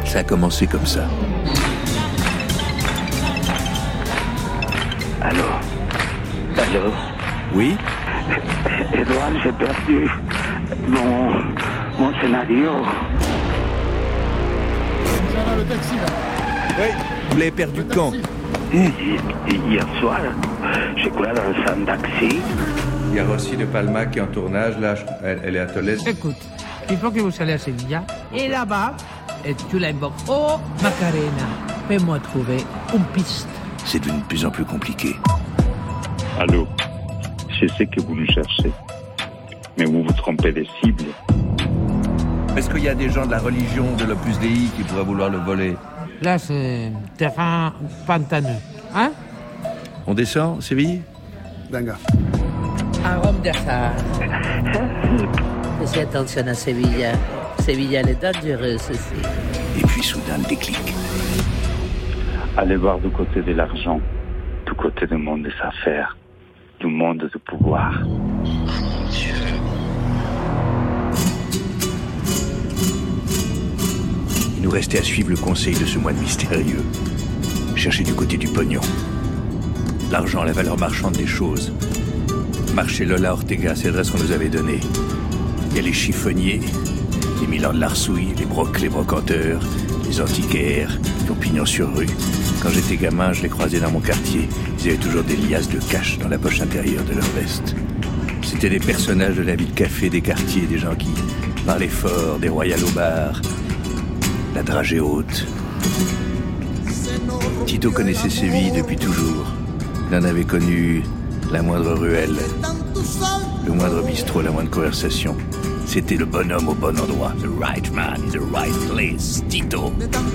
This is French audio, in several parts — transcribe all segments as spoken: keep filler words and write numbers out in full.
Ça a commencé comme ça. Allô? Allô? Oui? Edouard, j'ai perdu mon, mon scénario. Le taxi, là. Oui. Vous l'avez perdu quand? Hier soir, j'ai coulé dans un taxi. Il y a Rossi de Palma qui est en tournage, là, elle, elle est à Tolède. Écoute, il faut que vous allez à Sevilla, et là-bas, et tu l'invoques. Oh, Macarena, fais-moi trouver une piste. C'est devenu de plus en plus compliqué. Allô, je sais que vous nous cherchez, mais vous vous trompez des cibles. Est-ce qu'il y a des gens de la religion de l'Opus Dei qui pourraient vouloir le voler? Là, c'est terrain pantaneux. Hein? On descend, Séville? Venga. Arôme d'Assar. Fais attention à Sevilla. Sevilla, elle est dangereuse aussi. Et puis soudain, le déclic. Allez voir du côté de l'argent, du côté du monde des affaires, du monde du pouvoir. Il nous restait à suivre le conseil de ce moine mystérieux. Chercher du côté du pognon. L'argent, la valeur marchande des choses. Marché Lola Ortega, c'est l'adresse qu'on nous avait donnée. Il y a les chiffonniers, les Milan de l'Arsouille, les brocs, les brocanteurs, les antiquaires, qui ont pignon sur rue. Quand j'étais gamin, je les croisais dans mon quartier. Ils avaient toujours des liasses de cash dans la poche intérieure de leur veste. C'était des personnages de la vie de café des quartiers, des gens qui parlaient fort, des royales au bar, la dragée haute. Tito connaissait Séville depuis toujours. Il en avait connu la moindre ruelle, le moindre bistrot, la moindre conversation. C'était le bonhomme au bon endroit. The right man in the right place, Tito.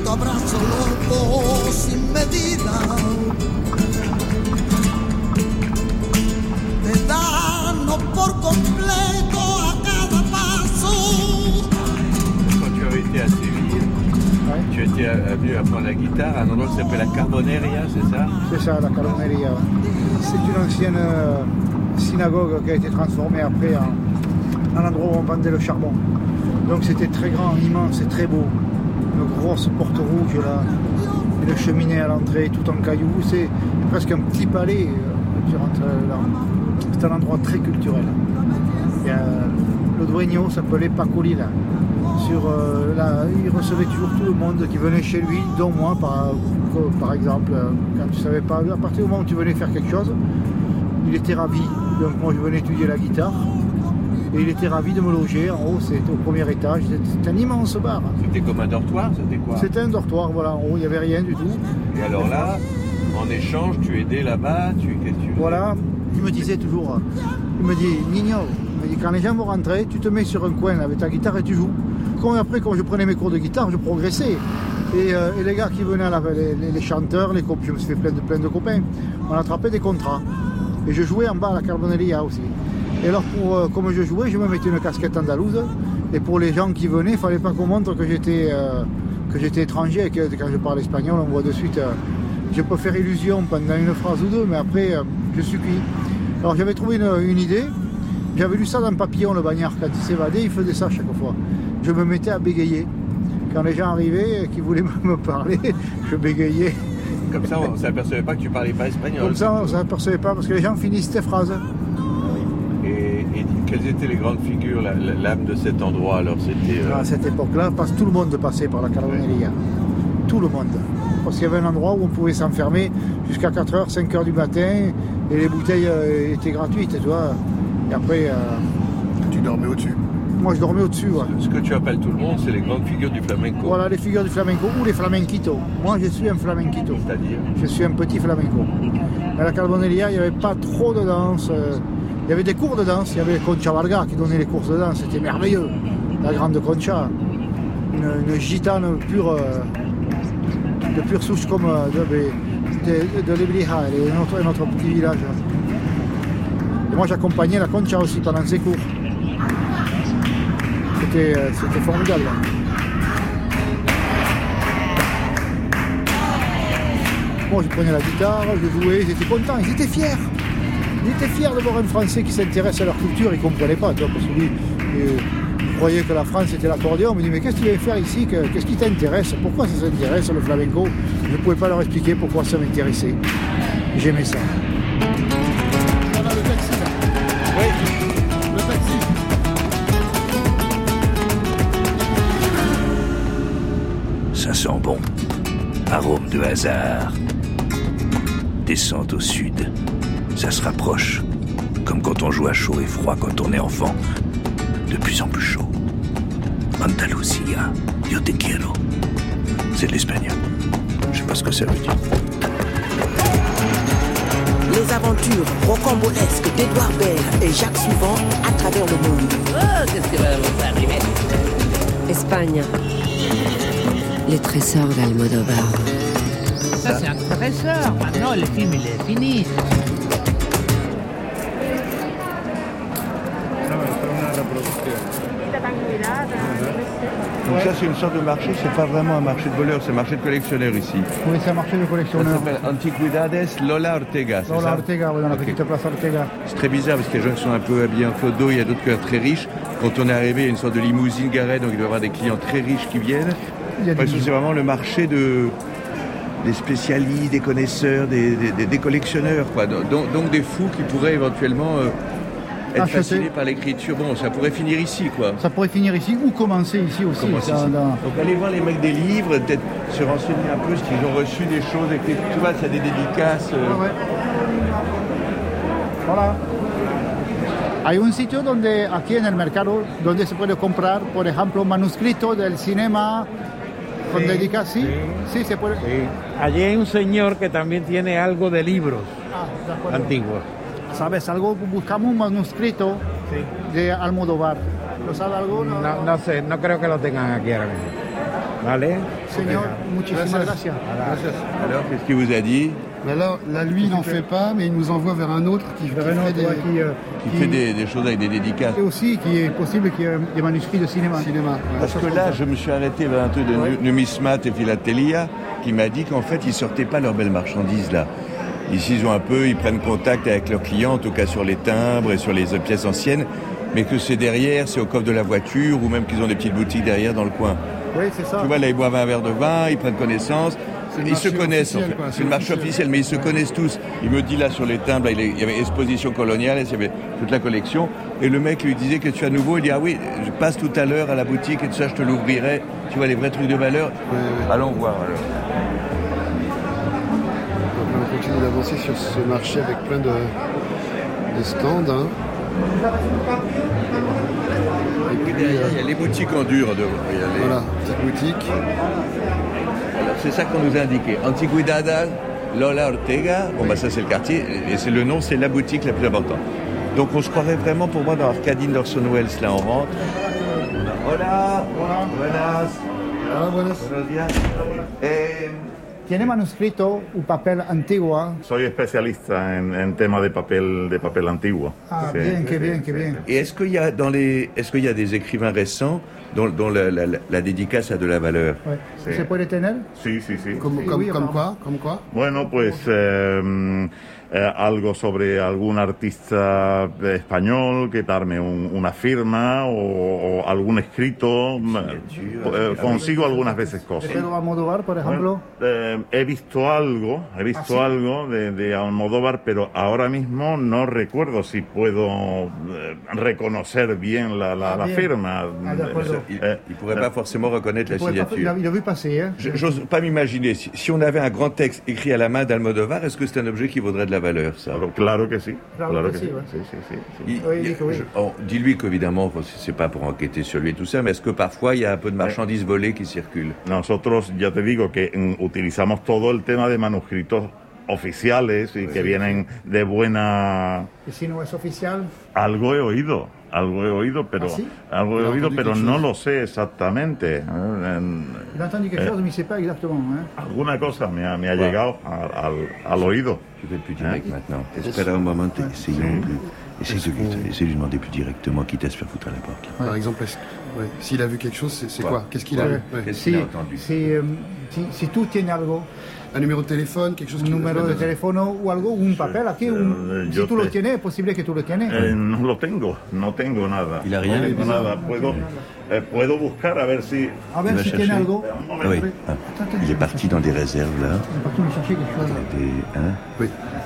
Quand tu avais été à Séville, ouais. Tu étais venu apprendre la guitare à un endroit qui s'appelle la Carboneria, c'est ça? C'est ça, la Carboneria. C'est une ancienne euh, synagogue qui a été transformée après en, en endroit où on vendait le charbon. Donc c'était très grand, immense et très beau. Une grosse porte rouge là, et le cheminée à l'entrée, tout en cailloux. C'est presque un petit palais. Euh, tu rentres là. C'est un endroit très culturel. Il y a le dueño s'appelait Paco Lila. Sur, euh, là, il recevait toujours tout le monde qui venait chez lui, dont moi par, par exemple, quand tu savais pas, à partir du moment où tu venais faire quelque chose, il était ravi. Donc moi je venais étudier la guitare et il était ravi de me loger. En haut, c'était au premier étage, c'était un immense bar. C'était comme un dortoir, c'était quoi? C'était un dortoir, voilà, en haut il n'y avait rien du tout. Et alors là, en échange, tu aidais là-bas, tu, qu'est-ce que tu Voilà, il me disait toujours, il me dit, Nino, il me dit, quand les gens vont rentrer, tu te mets sur un coin avec ta guitare et tu joues. Quand, après, quand je prenais mes cours de guitare, je progressais. Et, euh, et les gars qui venaient, à la, les, les, les chanteurs, les copains, je me suis fait plein de, plein de copains, on attrapait des contrats. Et je jouais en bas à la Carboneria aussi. Et alors, pour, euh, comme je jouais, je me mettais une casquette andalouse. Et pour les gens qui venaient, il ne fallait pas qu'on montre que j'étais euh, que j'étais étranger et que quand je parle espagnol, on voit de suite. Euh, je peux faire illusion pendant une phrase ou deux, mais après, euh, je suis cuit. Alors, j'avais trouvé une, une idée. J'avais lu ça dans Papillon, le bagnard. Quand il s'évadait, il faisait ça chaque fois. Je me mettais à bégayer. Quand les gens arrivaient, qui voulaient me parler, je bégayais. Comme ça, on ne s'apercevait pas que tu parlais pas espagnol. Comme ça, on ne s'apercevait pas parce que les gens finissent tes phrases. Et, et quelles étaient les grandes figures, la, la, l'âme de cet endroit alors c'était, euh... À cette époque-là, parce que tout le monde passait par la Carboneria. Ouais. Tout le monde. Parce qu'il y avait un endroit où on pouvait s'enfermer jusqu'à quatre heures, cinq heures du matin et les bouteilles euh, étaient gratuites, tu vois. Et après... Euh... Tu dormais au-dessus? Moi, je dormais au-dessus, ouais. Ce que tu appelles tout le monde, c'est les grandes figures du flamenco. Voilà, les figures du flamenco ou les flamenquitos. Moi, je suis un flamenquito. C'est-à-dire? Je suis un petit flamenco. À la Carboneria, il n'y avait pas trop de danse. Il y avait des cours de danse. Il y avait Concha Varga qui donnait les cours de danse. C'était merveilleux. La grande Concha. Une, une gitane pure, de pure souche comme de, de, de Lebrija, un autre, un autre petit village. Et moi, j'accompagnais la Concha aussi pendant ses cours. C'était, c'était formidable. Moi, je prenais la guitare, je jouais, ils étaient contents, ils étaient fiers. Ils étaient fiers de voir un Français qui s'intéresse à leur culture, ils ne comprenaient pas, tu vois, parce que lui, il croyais que la France était l'accordéon. On me dit, mais qu'est-ce que tu viens faire ici? Qu'est-ce qui t'intéresse? Pourquoi ça t'intéresse, le flamenco? Je ne pouvais pas leur expliquer pourquoi ça m'intéressait. J'aimais ça. On a le taxi là. Oui. Le taxi. Ça sent bon. Arôme de hasard. Descente au sud. Ça se rapproche. Comme quand on joue à chaud et froid quand on est enfant. De plus en plus chaud. Andalusia, yo te quiero. C'est de l'espagnol. Je sais pas ce que ça veut dire. Les aventures rocambolesques d'Edouard Baird et Jacques Souvent à travers le monde. Oh, qu'est-ce qui va vous arriver? Espagne. Les trésors d'Almodovar. Ça, c'est un trésor. Maintenant, le film, il est fini. Donc ça c'est une sorte de marché, c'est pas vraiment un marché de voleurs, c'est un marché de collectionneurs ici. Oui, c'est un marché de Ça collectionneurs. s'appelle Antiquidades Lola Ortega, c'est Lola ça? Ortega, oui, dans la Ok. petite place Ortega. C'est très bizarre parce qu'il y a des gens qui sont un peu habillés en clodo, il y a d'autres qui sont très riches. Quand on est arrivé, il y a une sorte de limousine garée, donc il doit y avoir des clients très riches qui viennent. Il y a Parce des- que c'est vraiment le marché de, des spécialistes, des connaisseurs, des, des, des- des collectionneurs, quoi. Donc, donc des fous qui pourraient éventuellement euh, être Acheter. fascinés par l'écriture. Bon, ça pourrait finir ici, quoi. Ça pourrait finir ici ou commencer ici aussi. Comment ça, c'est- dans- Donc allez voir les mecs des livres, peut-être se renseigner un peu, ce qu'ils ont reçu des choses, écrites. Tu vois, ça a des dédicaces. euh, Ouais, ouais. Hola. Hay un sitio donde, aquí en el mercado, donde se puede comprar, por ejemplo, manuscritos del cinema con Sí, dedicas. ¿Sí? sí. Sí, se puede. Sí. Allí hay un señor que también tiene algo de libros Ah, de acuerdo. antiguos. ¿Sabes algo? Buscamos un manuscrito de Almodóvar. ¿Lo sabe algo? No, No, no sé, no creo que lo tengan aquí ahora mismo. ¿Vale? Señor, muchísimas gracias. Alors, qu'est-ce qu'il vous a dit? Mais là, là, lui, il n'en fait pas, mais il nous envoie vers un autre qui, qui Vers un fait autre, des ouais, qui, euh, Qui qui- fait des, des choses avec des dédicaces. Et aussi qu'il est possible qu'il y ait des manuscrits de cinéma. cinéma. Ouais. Parce que là, je me suis arrêté vers un truc de Ouais. numismat et philatélia qui m'a dit qu'en fait, ils sortaient pas leurs belles marchandises là. Ici, ils ont un peu, ils prennent contact avec leurs clients, en tout cas sur les timbres et sur les pièces anciennes, mais que c'est derrière, c'est au coffre de la voiture, ou même qu'ils ont des petites boutiques derrière dans le coin. Oui, c'est ça. Tu vois, là, ils boivent un verre de vin, ils prennent connaissance. C'est le Ils se marché connaissent, en officiel, fait. quoi, C'est c'est le marché officiel. officiel, mais ils se connaissent tous. Il me dit là sur les timbres, là, il il y avait exposition coloniale, il y avait toute la collection. Et le mec lui disait que tu as nouveau, il dit ah oui, je passe tout à l'heure à la boutique et tout ça, je te l'ouvrirai. Tu vois les vrais trucs de valeur. Allons voir alors. Donc là, on continue d'avancer sur ce marché avec plein de, de stands. Hein. Et puis, Derrière, euh, il y a les boutiques en dur. De, il y a les- voilà, petite boutique. Alors, c'est ça qu'on nous a indiqué. Antiquidades, Lola Ortega. Bon, bah ça, c'est le quartier. Et c'est le nom, c'est la boutique la plus importante. Donc, on se croirait vraiment, pour moi, dans Arcadine d'Orson Welles. Là, on rentre. Hola. Hola. Buenas. Ah, buenas. Buenos días. Eh, ¿Tiene manuscrito un papel antiguo? Soy especialista en, en tema de papel, de papel antiguo. Ah, Sí. bien, qué bien, qué bien. Et est-ce qu'il y a dans les, est-ce qu'il y a des écrivains récents dont, dont la, la, la- la dédicace a de la valeur? Ouais. Sí. ¿Se puede tener? Sí, sí, sí. Comme, Sí, comme, oui, comme apparemment. quoi, comme quoi. Bueno, pues eh, eh, algo sobre algún artista español que darme un- una firma o, o algún escrito. Eh, consigo algunas veces ¿De cosas. Pedro Almodóvar, por ejemplo? Bueno, eh, he visto algo, he visto ¿Ah, sí? algo de, de Almodóvar, pero ahora mismo no recuerdo si puedo eh, reconocer bien la, la, Ah, la bien. firma. Ah, de acuerdo. Il Eh, ne pourrait pas forcément reconnaître la Il pourrait pas- il, a, signature. il a vu passer. Hein? Je- J'ose pas m'imaginer. Si, si on avait un grand texte écrit à la main d'Almodovar, est-ce que c'est un objet qui vaudrait de la valeur, ça? Claro, claro que sí. Claro Claro que que sí, sí. ouais. Sí, sí, sí, sí. Il- Oui, il- dit que oui. je- oh, dis-lui qu'évidemment, enfin, c'est c'est pas pour enquêter sur lui et tout ça, mais est-ce que parfois il y a un peu de marchandises volées qui circulent? Nosotros, ya te digo, que mm, utilizamos todo el tema de manuscritos oficiales y que vienen de buena... Y si no es oficial, Algo he oído, algo he oído, pero ¿Ah, sí? algo he ¿Has oído, entendido pero quelque no chose? lo sé exactamente. ¿eh? En- Il a entendu quelque chose, mais il ne sait pas exactement. Hein. Alguna cosa me ha, me ha llegado al, al, al oído. Je vais être plus direct hein? maintenant. Espera un moment, essayons plus. Essaye de, lui, essaye de lui demander plus directement, quitte à se faire foutre à la porte. Ouais. Par exemple, ouais. s'il a vu quelque chose, c'est, c'est quoi, quoi Qu'est-ce qu'il a vu ouais. Qu'est-ce qu'il a entendu si, um, si, si tu tiene algo. Un numéro de téléphone, quelque chose un numéro de téléphone ou algo, un papel aquí, un, si tú lo tienes, es posible que tú lo tienes. Eh, no lo tengo, no tengo nada. Il a rien. No tengo nada. Puedo, eh, puedo buscar a ver si. A ver si tiene algo. Oui. Ah. Il est parti dans des réserves là. Il est parti me chercher quelque chose. Des, hein oui.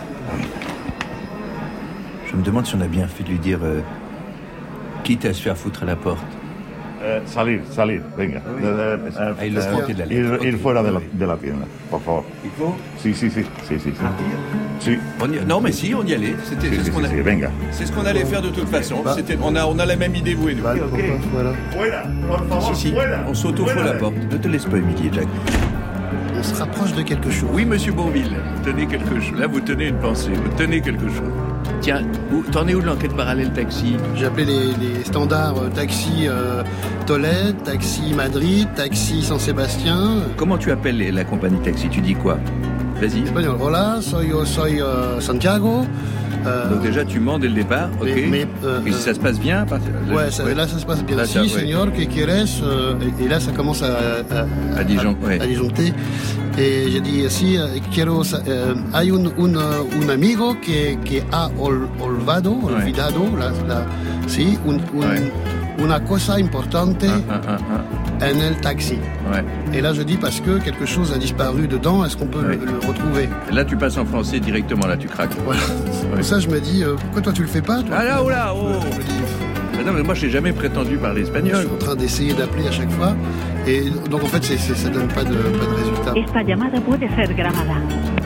Je me demande si on a bien fait de lui dire, euh, quitte à se faire foutre à la porte. Eh, salir, salir, venga. Oui. Eh, eh, ah, il le eh, de la ir, okay. ir fuera de la, de la tienda, por favor. Il faut Sí, sí, sí, sí, sí. sí. sí. On y... Non, mais si, on y allait. C'était, sí, c'est, sí, ce qu'on sí, a... sí, venga. c'est ce qu'on allait faire de toute façon. Bah. C'était... On, a, on a la même idée, vous et nous. Bah, okay. Voilà. Fuera, por favor, si, si. Fuera. On s'auto-fout la porte. Ne te laisse pas humilier, Jack. On se rapproche de quelque chose. Oui, monsieur Bourville, tenez quelque chose. Là, vous tenez une pensée, vous tenez quelque chose. Tiens, où, t'en es où de l'enquête parallèle taxi ? J'ai appelé les, les standards euh, taxi euh, Tolède, taxi Madrid, taxi San Sébastien. Comment tu appelles les, la compagnie taxi ? Tu dis quoi ? Vas-y. Espagnol. Hola, soy, soy uh, Santiago. Euh, Donc déjà, tu mens dès le départ, ok. Mais, mais, euh, et ça se passe bien parce... Ouais, ça, ouais, là ça se passe bien. Là, si, ça, ouais. señor, que quieres euh, et, et là ça commence à à, à, disjon, à, ouais. à disjoncter. Et j'ai dit si quiero euh, hay un un un amigo que que ha ol, olvado, ouais. olvidado, la, la, si un, un ouais. una cosa importante ah, ah, ah, ah. en el taxi. Ouais. Et là je dis parce que quelque chose a disparu dedans, est-ce qu'on peut ouais. le, le retrouver ? Là tu passes en français directement, là tu craques. Voilà. Ouais. Pour ça je me dis, euh, pourquoi toi tu le fais pas toi ? Ah là, oh là, oh bah non, mais moi je n'ai jamais prétendu parler espagnol. Je suis en train d'essayer d'appeler à chaque fois. Et donc en fait c'est, c'est, ça ne donne pas de, pas de résultat. Esta llamada puede ser grabada.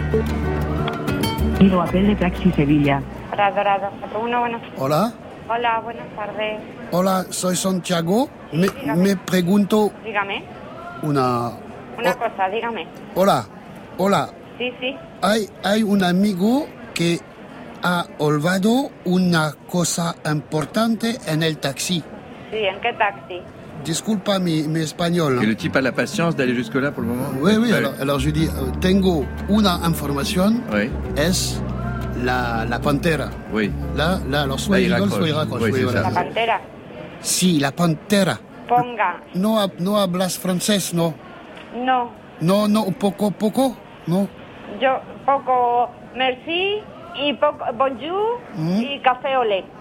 Pido papel de Taxi Sevilla. Hola, Dorado. Uno, buenas. Hola. Hola, buenas tardes. Hola, soy Santiago. Me, me pregunto... Dígame. Una... Una oh. cosa, dígame. Hola, hola. Sí, sí. Hay, hay un amigo que ha olvidado una cosa importante en el taxi. Sí, ¿en qué taxi? Disculpa mi, mi espagnol. Et le type a la patience d'aller jusque-là pour le moment ? Oui, oui, alors, alors je dis, tengo una información, oui. es la, la pantera. Oui. Là, là, alors soit il rigole, soit il raccroche. Oui, oui, voilà. La pantera. Si, la pantera. Ponga. No, no hablas francés, no. No. No, no, poco, poco, no. Yo, poco, merci, y poco, bonjour, mmh. y café au lait.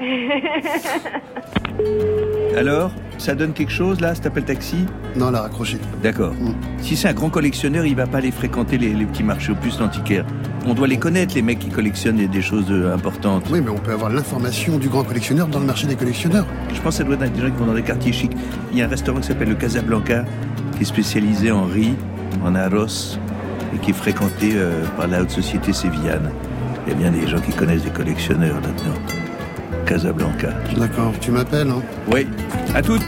Alors, ça donne quelque chose là, cet appel taxi ? Non, la raccroché. D'accord. Mmh. Si c'est un grand collectionneur, il va pas aller fréquenter les, les petits marchés aux puces antiquaires. On doit les connaître, les mecs qui collectionnent des, des choses importantes. Oui, mais on peut avoir l'information du grand collectionneur dans le marché des collectionneurs. Je pense que ça doit être des gens qui vont dans des quartiers chics. Il y a un restaurant qui s'appelle le Casablanca, qui est spécialisé en riz, en arroz, et qui est fréquenté euh, par la haute société sévillane. Il y a bien des gens qui connaissent des collectionneurs là-dedans. Casablanca. D'accord, tu m'appelles, hein ? Oui, à toutes.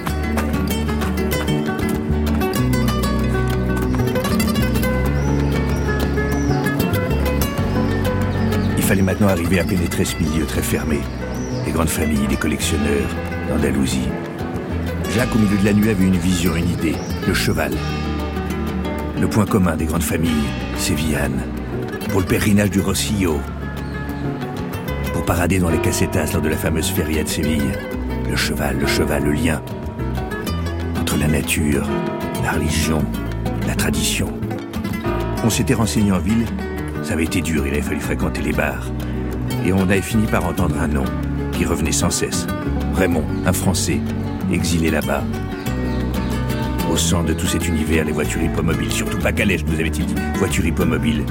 Il fallait maintenant arriver à pénétrer ce milieu très fermé. Les grandes familles, les collectionneurs, l'Andalousie. Jacques, au milieu de la nuit, avait une vision, une idée. Le cheval. Le point commun des grandes familles sévillanes. Pour le pèlerinage du Rosillo. Pour parader dans les casetas lors de la fameuse feria de Séville. Le cheval, le cheval, le lien entre la nature, la religion, la tradition. On s'était renseigné en ville, ça avait été dur, il avait fallu fréquenter les bars. Et on avait fini par entendre un nom qui revenait sans cesse. Raymond, un Français, exilé là-bas. Au centre de tout cet univers, les voitures hippomobiles, surtout pas calèche, nous avait-il dit, voitures hippomobiles.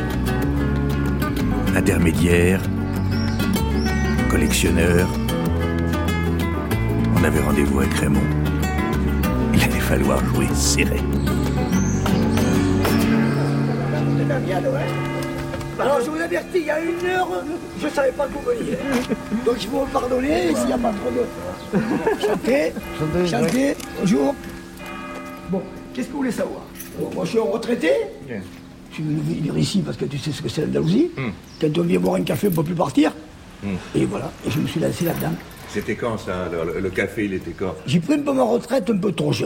Intermédiaire, collectionneur. On avait rendez-vous avec Raymond. Il allait falloir jouer serré. Alors je vous avertis, il y a une heure, je ne savais pas que vous veniez. Donc il faut me pardonner s'il n'y a pas trop de... Chantez, chantez, bonjour. Bon, qu'est-ce que vous voulez savoir? Bon, moi je suis un retraité. Yeah. Je suis venu venir ici parce que tu sais ce que c'est l'Andalousie. Mm. Quand on vient boire un café, on ne peut plus partir. Mm. Et voilà, et je me suis lancé là-dedans. C'était quand ça alors, le, le café, il était quand? J'ai pris un peu ma retraite un peu trop jeune.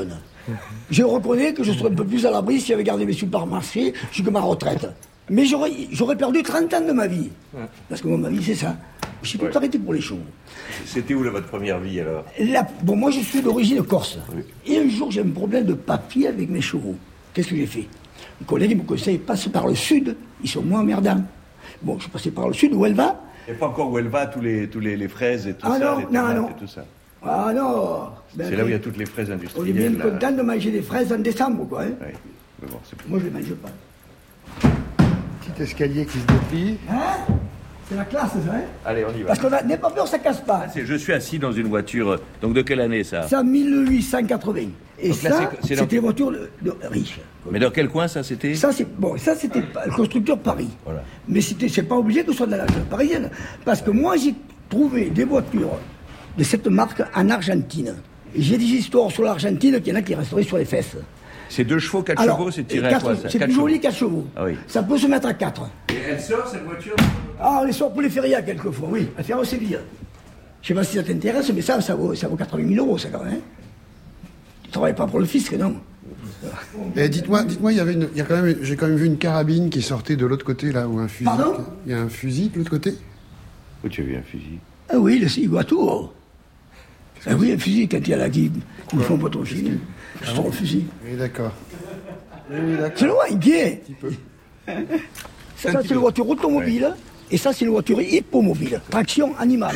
Je reconnais que je serais un peu plus à l'abri si j'avais gardé mes supermarchés jusqu'à ma retraite. Mais j'aurais, j'aurais perdu trente ans de ma vie. Parce que moi, ma vie, c'est ça. J'ai tout Ouais. arrêté pour les chevaux. C'était où là, votre première vie alors? Là, bon, moi, je suis d'origine corse. Oui. Et un jour, j'ai un problème de papier avec mes chevaux. Qu'est-ce que j'ai fait? Un collègue me conseille, passe par le sud, ils sont moins emmerdants. Bon, je suis passé par le sud, où elle va? Il n'y a pas encore où elle va, tous les, tous les, les fraises et tout Ah ça, non, les non, tomates non. et tout ça. Ah non ben, C'est là où il y a toutes les fraises on est industrielles. bien là. content de manger des fraises en décembre, quoi. Hein. Oui, mais bon, c'est Moi, je les mange pas. Petit escalier qui se déplie. Hein? C'est la classe, ça, hein? Allez, on y va. Parce qu'on a... N'aie pas peur, ça casse pas. C'est- Je suis assis dans une voiture, euh, donc de quelle année ça? C'est en mille huit cent quatre-vingts. Et Donc là, ça, c'est- c'est dans- c'était une voiture de, de riche. Mais dans quel coin ça c'était? Ça, c'est bon, ça, c'était pas- le constructeur Paris. Voilà. Mais c'était, c'est pas obligé que ce soit de la région parisienne. Parce que moi, j'ai trouvé des voitures de cette marque en Argentine. Et j'ai des histoires sur l'Argentine qu'il y en a qui resteraient sur les fesses. C'est deux chevaux, quatre Alors, chevaux, c'est tiré à quatre- quoi ça? C'est Quatre plus joli, chevaux. quatre chevaux. Ah oui. Ça peut se mettre à quatre. Et elle sort cette voiture? Ah, on les sort pour les férias quelquefois, oui. À faire au Séville. Je sais pas si ça t'intéresse, mais ça, ça vaut, ça vaut quatre-vingt mille euros, ça quand même. Hein. Tu travailles pas pour le fisc, non? Et dites-moi, dites-moi, il y avait une, il y a quand même, j'ai quand même vu une carabine qui sortait de l'autre côté là, ou un fusil. Pardon? Il y a un fusil de l'autre côté. Où tu as vu un fusil? Ah oui, le ciguato. Ah oui, un fusil, quand il y a la qui nous font pas ton fusil. Je sors le fusil. Oui, d'accord. C'est loin, il vient. peu. Ça, c'est une voiture automobile, et ça, c'est une voiture hippomobile. Traction animale.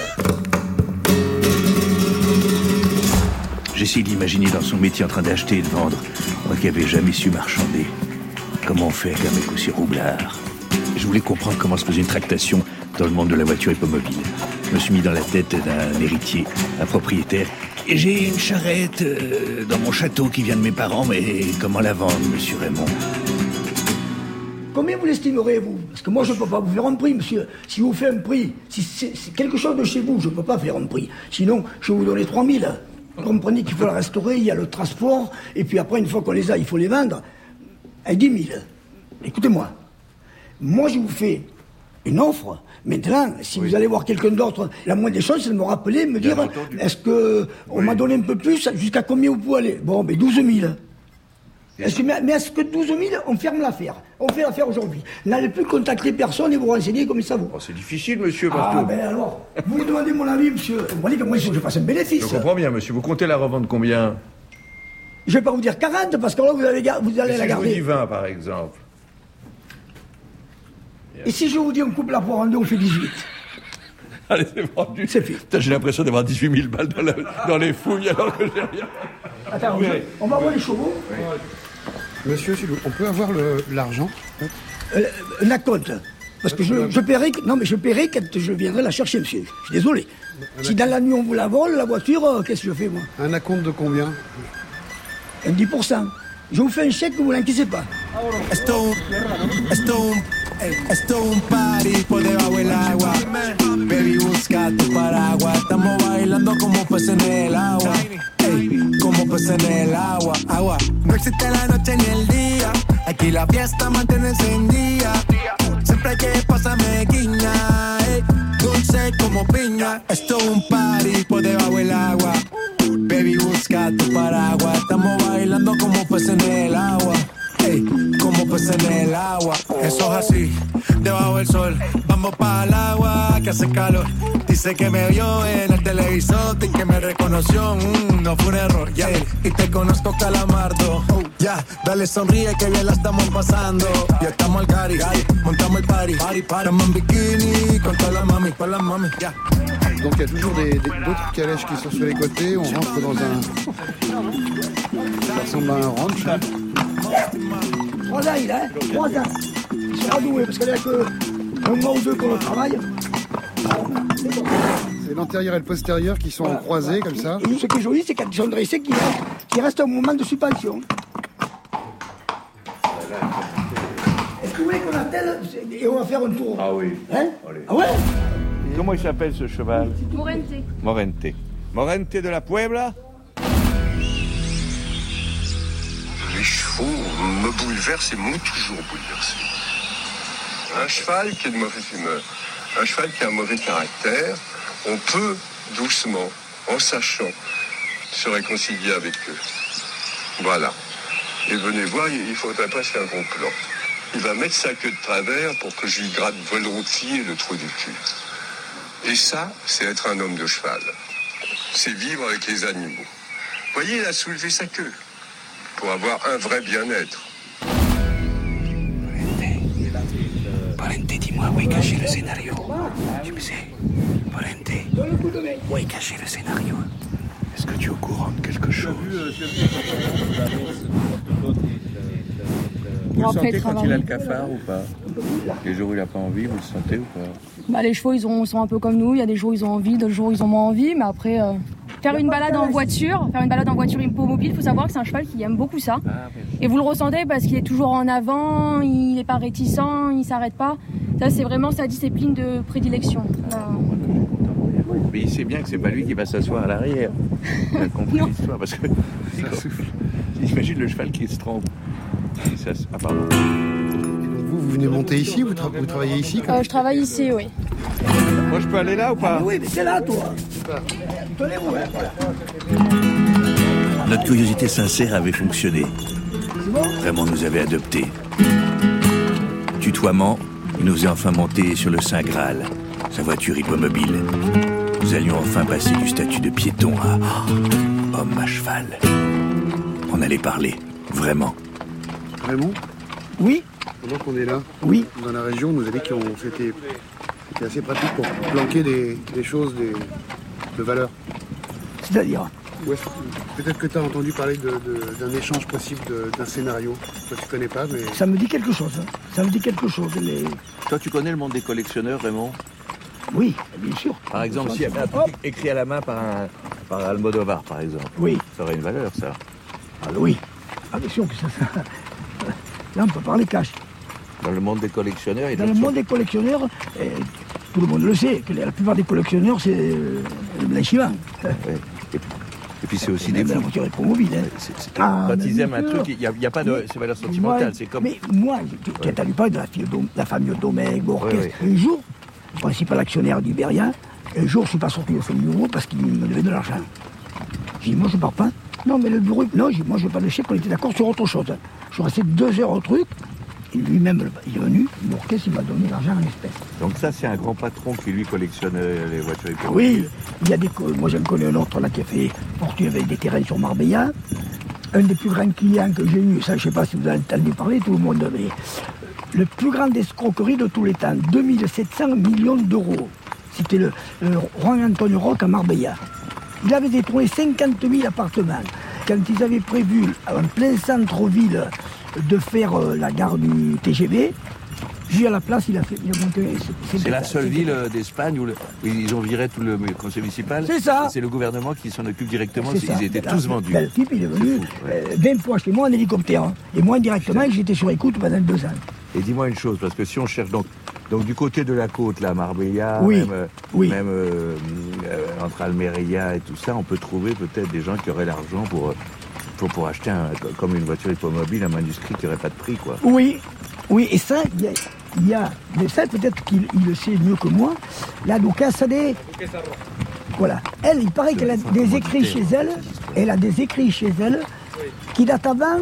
J'essaie d'imaginer dans son métier en train d'acheter et de vendre, moi qui n'avais jamais su marchander. Comment on fait avec un mec aussi roublard? Je voulais comprendre comment se faisait une tractation dans le monde de la voiture hippomobile. Je me suis mis dans la tête d'un héritier, un propriétaire. Et j'ai une charrette euh, dans mon château qui vient de mes parents, mais comment la vendre, monsieur Raymond? Combien vous l'estimerez, vous? Parce que moi, je ne peux pas vous faire un prix, monsieur. Si vous faites un prix, si c'est c'est quelque chose de chez vous, je ne peux pas faire un prix. Sinon, je vais vous donner trois mille. Vous comprenez qu'il faut la restaurer, il y a le transport, et puis après, une fois qu'on les a, il faut les vendre. À dix mille. Écoutez-moi. Moi, je vous fais une offre. Maintenant, si oui. vous allez voir quelqu'un d'autre, la moindre des choses, c'est de me rappeler, me dire, est-ce que on oui. m'a donné un peu plus, jusqu'à combien vous pouvez aller? Bon, ben douze mille. Est-ce que, mais est-ce que douze mille, on ferme l'affaire? On fait l'affaire aujourd'hui. N'allez plus contacter personne et vous renseigner comme ça vaut. Oh, c'est difficile, monsieur Ah, Bartou. ben alors, vous me demandez mon avis, monsieur. Vous voyez que moi, il faut que je fasse un bénéfice. Je comprends bien, monsieur. Vous comptez la revendre combien? Je vais pas vous dire quarante, parce que là, vous, avez, vous allez si la garder. Je vous dis vingt, par exemple. Et si je vous dis on coupe la poire en deux, on fait dix-huit. Allez, c'est vendu. C'est fait. Putain, j'ai l'impression d'avoir dix-huit mille balles dans, la, dans les fouilles alors que j'ai rien. Attends, oui. on va voir les chevaux. Oui. Monsieur, on peut avoir l'argent euh, La compte. Parce que je, je paierai, non mais je paierai quand je viendrai la chercher, monsieur. Je suis désolé. Si dans la nuit on vous la vole, la voiture, euh, qu'est-ce que je fais, moi? Un acompte de combien? Un dix pour cent. Je vous fais un chèque, vous l'inquiétez pas. Esto, esto, esto un party por debajo del agua. Baby, busca tu paraguas. Estamos bailando como peces en el agua. Ey, como peces en el agua. Agua. No existe la noche ni el día. Aquí la fiesta mantiene encendida. Siempre hay que pasarme guiña. Ey, dulce como piña. Esto un party por debajo del agua. Baby, busca tu paraguas. Estamos bailando como peces en el agua. Ey, como peces en el agua. Eso es así, debajo del sol. Vamos para el agua que hace calor. Dice que me vio en el televisor y que me reconoció. Mm, no fue un error, ya. Yeah. Y te conozco, Calamardo. Oh, ya, yeah. Dale sonríe que bien la estamos pasando. Ya estamos al cari, montamos el party. Party, party. Estamos en bikini con todas las mami, con las mami, ya. Yeah. Donc il y a toujours d'autres calèches qui sont sur les côtés. On rentre dans un... Ça ressemble à un ranch. Hein. Trois ans, il a, hein. Trois ans. Il sera doué, parce qu'il n'y a que un mois ou deux pour le travail. C'est l'antérieur et le postérieur qui sont voilà, croisés voilà. comme ça. Et ce qui est joli, c'est quand ils sont dressés, qu'il qu reste un moment de suspension. Est-ce que vous voulez qu'on attelle et on va faire un tour? Ah oui. Hein? Ah ouais? Comment il s'appelle ce cheval? Morente. Morente. Morente de la Puebla? Les chevaux me bouleversent et m'ont toujours bouleversé. Un cheval qui est de mauvais humeur, un cheval qui a un mauvais caractère, on peut doucement, en sachant, se réconcilier avec eux. Voilà. Et venez voir, il ne faudrait pas faire un gros plan. Il va mettre sa queue de travers pour que je lui gratte volontiers le trou du cul. Et ça, c'est être un homme de cheval. C'est vivre avec les animaux. Vous voyez, il a soulevé sa queue pour avoir un vrai bien-être. Valente, dis-moi où est caché le scénario. Tu me sais, Valente, où est caché le scénario? Est-ce que tu es au courant de quelque chose? Vous le sentez quand il a le cafard ou pas? Les jours où il n'a pas envie, vous le sentez ou pas? Bah, les chevaux, ils ont, sont un peu comme nous. Il y a des jours où ils ont envie, d'autres jours où ils ont moins envie. Mais après, euh, faire une balade en voiture, faire une balade en voiture hippomobile, il faut savoir que c'est un cheval qui aime beaucoup ça. Ah, et vous le ressentez parce qu'il est toujours en avant, il n'est pas réticent, il ne s'arrête pas. Ça, c'est vraiment sa discipline de prédilection. Voilà. Mais il sait bien que c'est pas lui qui va s'asseoir à l'arrière. Il a compris l'histoire parce que j'imagine le cheval qui se trompe. Ça, ah, pardon. Vous, vous venez monter ici, vous, tra- vous travaillez ici euh, Je travaille ici, oui. Moi, je peux aller là ou pas? Ah, oui, mais c'est là, toi. Tenez-vous, hein. Notre curiosité sincère avait fonctionné. Vraiment nous avait adoptés. Tutoiement, il nous faisait enfin monter sur le Saint Graal, sa voiture hippomobile. Nous allions enfin passer du statut de piéton à oh, homme à cheval. On allait parler, vraiment. Raymond? Oui. Pendant qu'on est là, oui. Dans la région, on nous a dit que c'était, c'était assez pratique pour planquer des, des choses des, de valeur. C'est-à-dire? Ouais, peut-être que tu as entendu parler de, de, d'un échange possible de, d'un scénario. Toi, tu connais pas, mais... Ça me dit quelque chose. Hein. Ça me dit quelque chose. Les... Toi, tu connais le monde des collectionneurs, Raymond? Oui, bien sûr. Par exemple, s'il y avait un truc écrit à la main par, un, par Almodovar, par exemple. Oui. Ça aurait une valeur, ça. Ah oui. Ah, bien sûr que ça... ça... Là, on peut parler cash. Dans le monde des collectionneurs... Dans le monde sont... des collectionneurs, eh, tout le monde le sait, que la plupart des collectionneurs, c'est euh, le blanchiment. Ouais. Et, et puis c'est aussi des fous. La voiture hippomobile. Hein. C'est, c'est, ah, quand ils aiment un truc, il n'y a, a pas de c'est valeur sentimentale. C'est comme... Mais moi, tu as entendu parler de la, fille, de la famille Domecq, Bourquès. Oui, oui. Un jour, le principal actionnaire d'Iberia, un jour, je ne suis pas sorti de cinq mille euros parce qu'il me devait de l'argent. J'ai dit, moi, je ne pars pas. Non, mais le bureau, non, j'ai dit, moi, je ne veux pas le chèque, on était d'accord sur autre chose. Je suis resté deux heures au truc. Et lui-même, il est venu, Bourquès, il m'a donné l'argent en espèces. Donc ça, c'est un grand patron qui, lui, collectionne les voitures hippomobiles. Oui, il y a des... Moi, j'en connais un autre, là, qui a fait fortune avec des terrains sur Marbella. Un des plus grands clients que j'ai eu, ça, je ne sais pas si vous avez entendu parler, tout le monde, mais le plus grand escroquerie de tous les temps, deux mille sept cents millions d'euros. C'était le, le Juan Antonio Roque à Marbella. Il avait détourné cinquante mille appartements. Quand ils avaient prévu, en plein centre-ville, de faire euh, la gare du T G V, lui à la place, il a fait... Il a monté, c'est c'est la seule ville euh, d'Espagne où, le, où ils ont viré tout le conseil municipal. C'est ça. C'est le gouvernement qui s'en occupe directement. C'est ils ça. étaient là, tous vendus. Ben, le type, il est venu fou, ouais. euh, vingt fois chez moi en hélicoptère. Hein, et moi, indirectement, j'étais sur écoute pendant deux ans. Et dis-moi une chose, parce que si on cherche donc... Donc du côté de la côte, là, Marbella, oui, même, euh, oui. même euh, euh, entre Almeria et tout ça, on peut trouver peut-être des gens qui auraient l'argent pour, euh, pour, pour acheter un, comme une voiture hippomobile, un manuscrit qui n'aurait pas de prix, quoi. Oui, oui, et ça, il y a, il y a mais ça peut-être qu'il il le sait mieux que moi, la Ducassa des... Voilà, elle, il paraît qu'elle a des écrits chez elle, elle a des écrits chez elle qui datent avant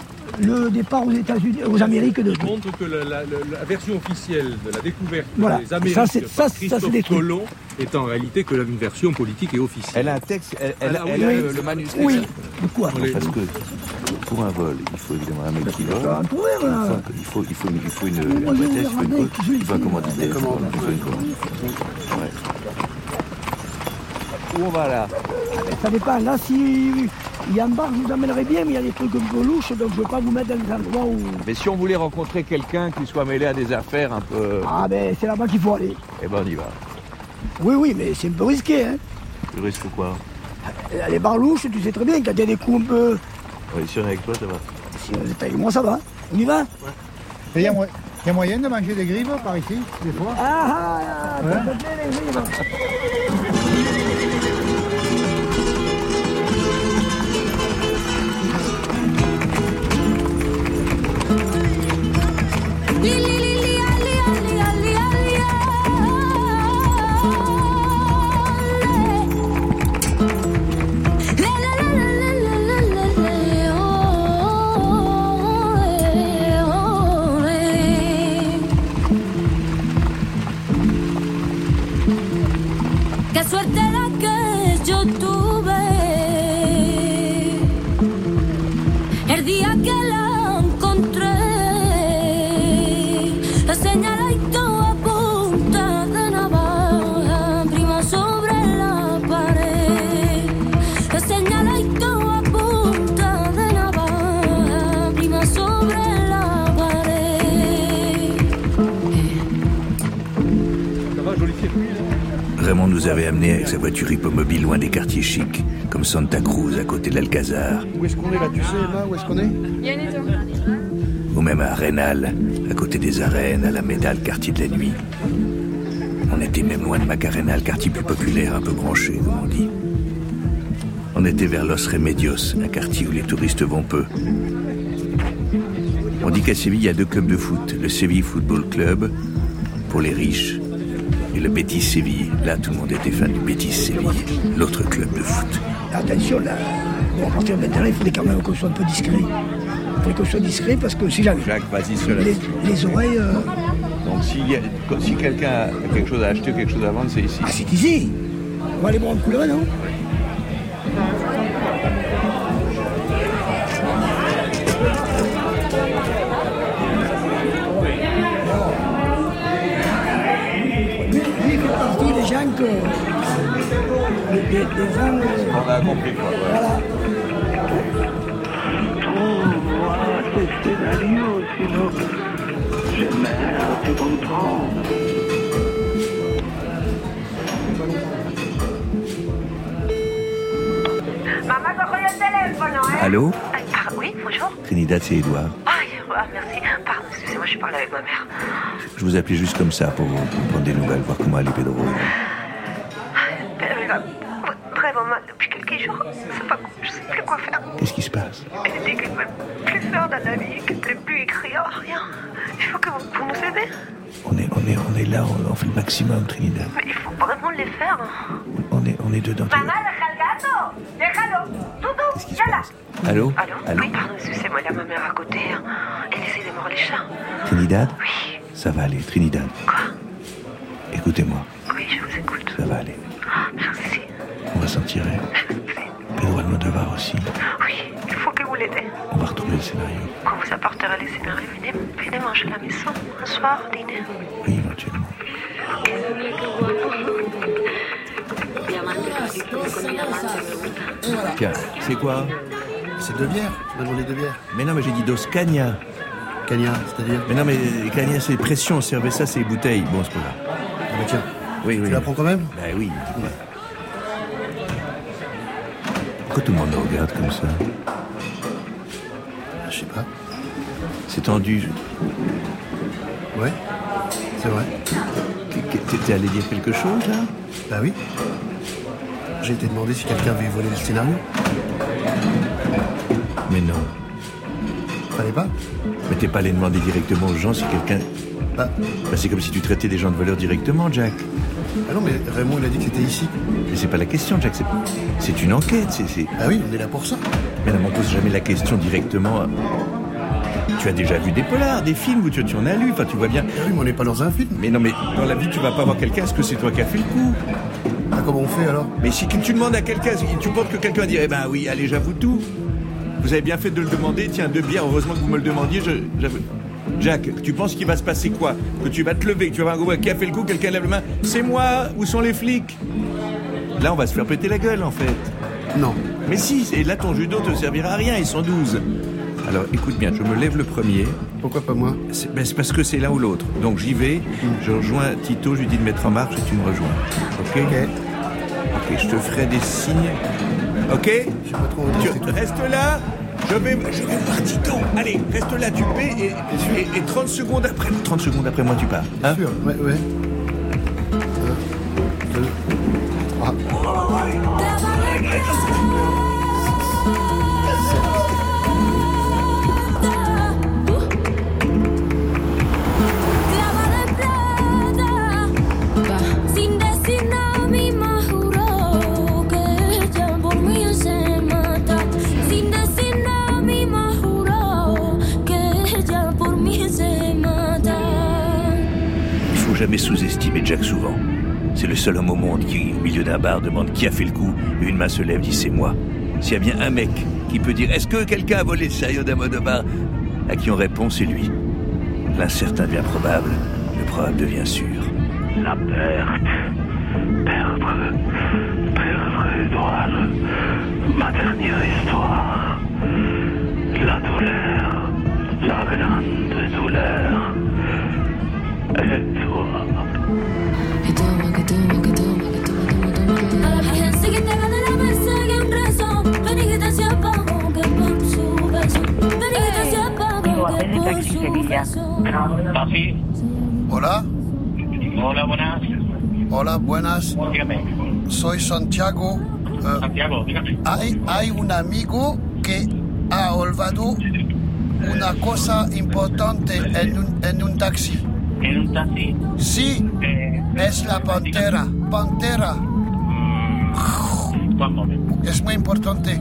le départ aux États-Unis, aux Amériques de tout. Montre que la, la, la, la version officielle de la découverte voilà. des Amériques ça, c'est, par ça, Christophe ça, Colomb est en réalité que une version politique et officielle. Elle a un texte, elle, elle, elle, elle oui, a le, le manuscrit. Oui, de quoi? Parce que pour un vol, il faut évidemment un mec qui vole. Il faut, il faut, il faut une hypothèse, il faut une il faut un commanditaire. Il faut une commande. Ouais. Où on va là? Ça dépend. Là, si il y a un bar, je vous amènerai bien, mais il y a des trucs un peu louches, donc je ne veux pas vous mettre dans des endroits où... Mais si on voulait rencontrer quelqu'un qui soit mêlé à des affaires un peu... Ah ben, c'est là-bas qu'il faut aller. Eh ben, on y va. Oui, oui, mais c'est un peu risqué, hein. Tu risques quoi? Les bars louches, tu sais très bien, qu'il y a des coups un peu... Oui, si on est avec toi, ça va. Si on est avec moi, ça va. On y va? Ouais. Il y a, mo- y a moyen de manger des grives par ici, des fois? Ah ah, ah ouais. Ça me plaît, les grives. la encontré. Señaladito a punta de navaja, prima sobre la pared. Señaladito a punta de navaja, prima sobre la pared. Ça va, joli circuit, là. Raymond nous avait amenés avec sa voiture hippomobile loin des quartiers chics, comme Santa Cruz à côté de l'Alcazar. Où est-ce qu'on est là, tu sais, là, où est-ce qu'on est? Ou même à Arenal, à côté des arènes, à la Médal, quartier de la nuit. On était même loin de Macarena, le quartier plus populaire, un peu branché, comme on dit. On était vers Los Remedios, un quartier où les touristes vont peu. On dit qu'à Séville, il y a deux clubs de foot. Le Séville Football Club, pour les riches, et le Betis Séville. Là, tout le monde était fan du Betis Séville, l'autre club de foot. Attention, là, bon, à partir de maintenant, il faudrait quand même qu'on soit un peu discret. Il faut qu'on soit discret parce que si jamais. Jacques, vas-y, cela. Les, les oreilles. Euh... Donc, si, y a, si quelqu'un a quelque chose à acheter, quelque chose à vendre, c'est ici. Ah, c'est ici. On va aller boire un coup là, non? Lui, il fait partie des gens que. Des, des, des gens. Euh... On a compris quoi. Ouais. Voilà. Escenario, sinon je meurs de comprendre. Maman, je connais le téléphone, hein? Allô? Ah, oui, bonjour. Trinidad, c'est Edouard. Ah, ah, merci. Pardon, excusez-moi, je parle avec ma mère. Je vous appelais juste comme ça pour, pour prendre des nouvelles, voir comment allait Pedro. Elle va vraiment mal depuis quelques jours. C'est pas, je sais plus quoi faire. Qu'est-ce qui se passe? Elle dit qu'elle ne peut plus faire dans la vie, qu'elle ne peut plus écrire, rien. Il faut que vous, vous nous aidez. On est, on est, on est là, on, on fait le maximum, Trinidad. Mais il faut vraiment les faire. On est, on est dedans. Maman, deja el gato. Déjalo. Doudou, viens là. Allô? Allô? Allô? Oui, pardon, excusez-moi, il y a ma mère à côté. Elle essaie de mordre les chats. Trinidad? Oui. Ça va aller, Trinidad. Quoi? Écoutez-moi. Oui, je vous écoute. Ça va aller. Ah, merci. On va s'en tirer. Pedro Almodovar aussi. Oui, il faut que vous l'aidez. On va retrouver le scénario. Quand vous apporterez les scénarios, venez, venez manger à la maison, un soir, dîner. Oui, éventuellement. Tiens, c'est quoi? C'est deux bières, tu m'as demandé deux bières. Mais non, mais j'ai dit dos Cagna. Cagna, c'est-à-dire? Mais non, mais Cagna, c'est pression, servez ça, c'est bouteilles. Bon, c'est pas grave. Ah bah tiens, oui, oui. Tu la prends quand même? Bah oui. Pourquoi tout le monde nous regarde comme ça? Je sais pas. C'est tendu. Ouais, c'est vrai. T'étais allé dire quelque chose, là? Bah oui. J'ai été demandé si quelqu'un avait volé le scénario. Mais non. Fallait pas? Mais t'es pas allé demander directement aux gens si quelqu'un... Bah. Bah c'est comme si tu traitais des gens de voleurs directement, Jack. Ah non, mais Raymond, il a dit que c'était ici. Mais c'est pas la question, Jack, c'est, c'est une enquête, c'est, c'est... Ah oui, on est là pour ça. Mais non, on pose jamais la question directement... À... Tu as déjà vu des polars, des films où tu, tu en as lu, enfin tu vois bien... Ah oui, mais on n'est pas dans un film. Mais non, mais dans la vie, tu vas pas voir quelqu'un, est-ce que c'est toi qui as fait le coup? Ah, comment on fait alors? Mais si tu demandes à quelqu'un, tu penses que quelqu'un va dire, eh ben oui, allez, j'avoue tout. Vous avez bien fait de le demander, tiens, deux bières, heureusement que vous me le demandiez, je, j'avoue... Jack, tu penses qu'il va se passer quoi? Que tu vas te lever, que tu vas voir un gros qui a fait le coup, quelqu'un lève la main. C'est moi, où sont les flics? Là, on va se faire péter la gueule, en fait. Non. Mais si, et là, ton judo te servira à rien, ils sont douze. Alors, écoute bien, je me lève le premier. Pourquoi pas moi? C'est, ben, c'est parce que c'est l'un ou l'autre. Donc, j'y vais, mmh. je rejoins Tito, je lui dis de mettre en marche et tu me rejoins. Ok? Ok. Ok, je te ferai des signes. Ok? Je sais pas trop où tu restes là. Je vais, je vais voir Tito. Allez, reste là, tu paies et, et, et trente secondes après, trente secondes après moi, tu pars. Bien hein sûr, ouais, ouais. Un, deux, trois. Jamais sous-estimer Jack souvent. C'est le seul homme au monde qui, au milieu d'un bar, demande qui a fait le coup, et une main se lève, dit c'est moi. S'il y a bien un mec qui peut dire « Est-ce que quelqu'un a volé le Sergio d'Almodovar ?» À qui on répond, c'est lui. L'incertain devient probable, le probable devient sûr. La perte, perdre, perdre Edouard, ma dernière histoire. La douleur, la grande douleur. Edouard. A la gente que te gana la persigue un preso. Ven y que te se apagó, que por su beso. Ven y que te se apagó, que por su beso. Hola. Hola, buenas. Hola, buenas. Dígame. Soy Santiago. Eh, Santiago, dígame. Hay, hay un amigo que ha olvidado una cosa importante en un, en un taxi. ¿En un taxi? Sí, Eh, es la pantera. Pantera. un momento. Es muy importante.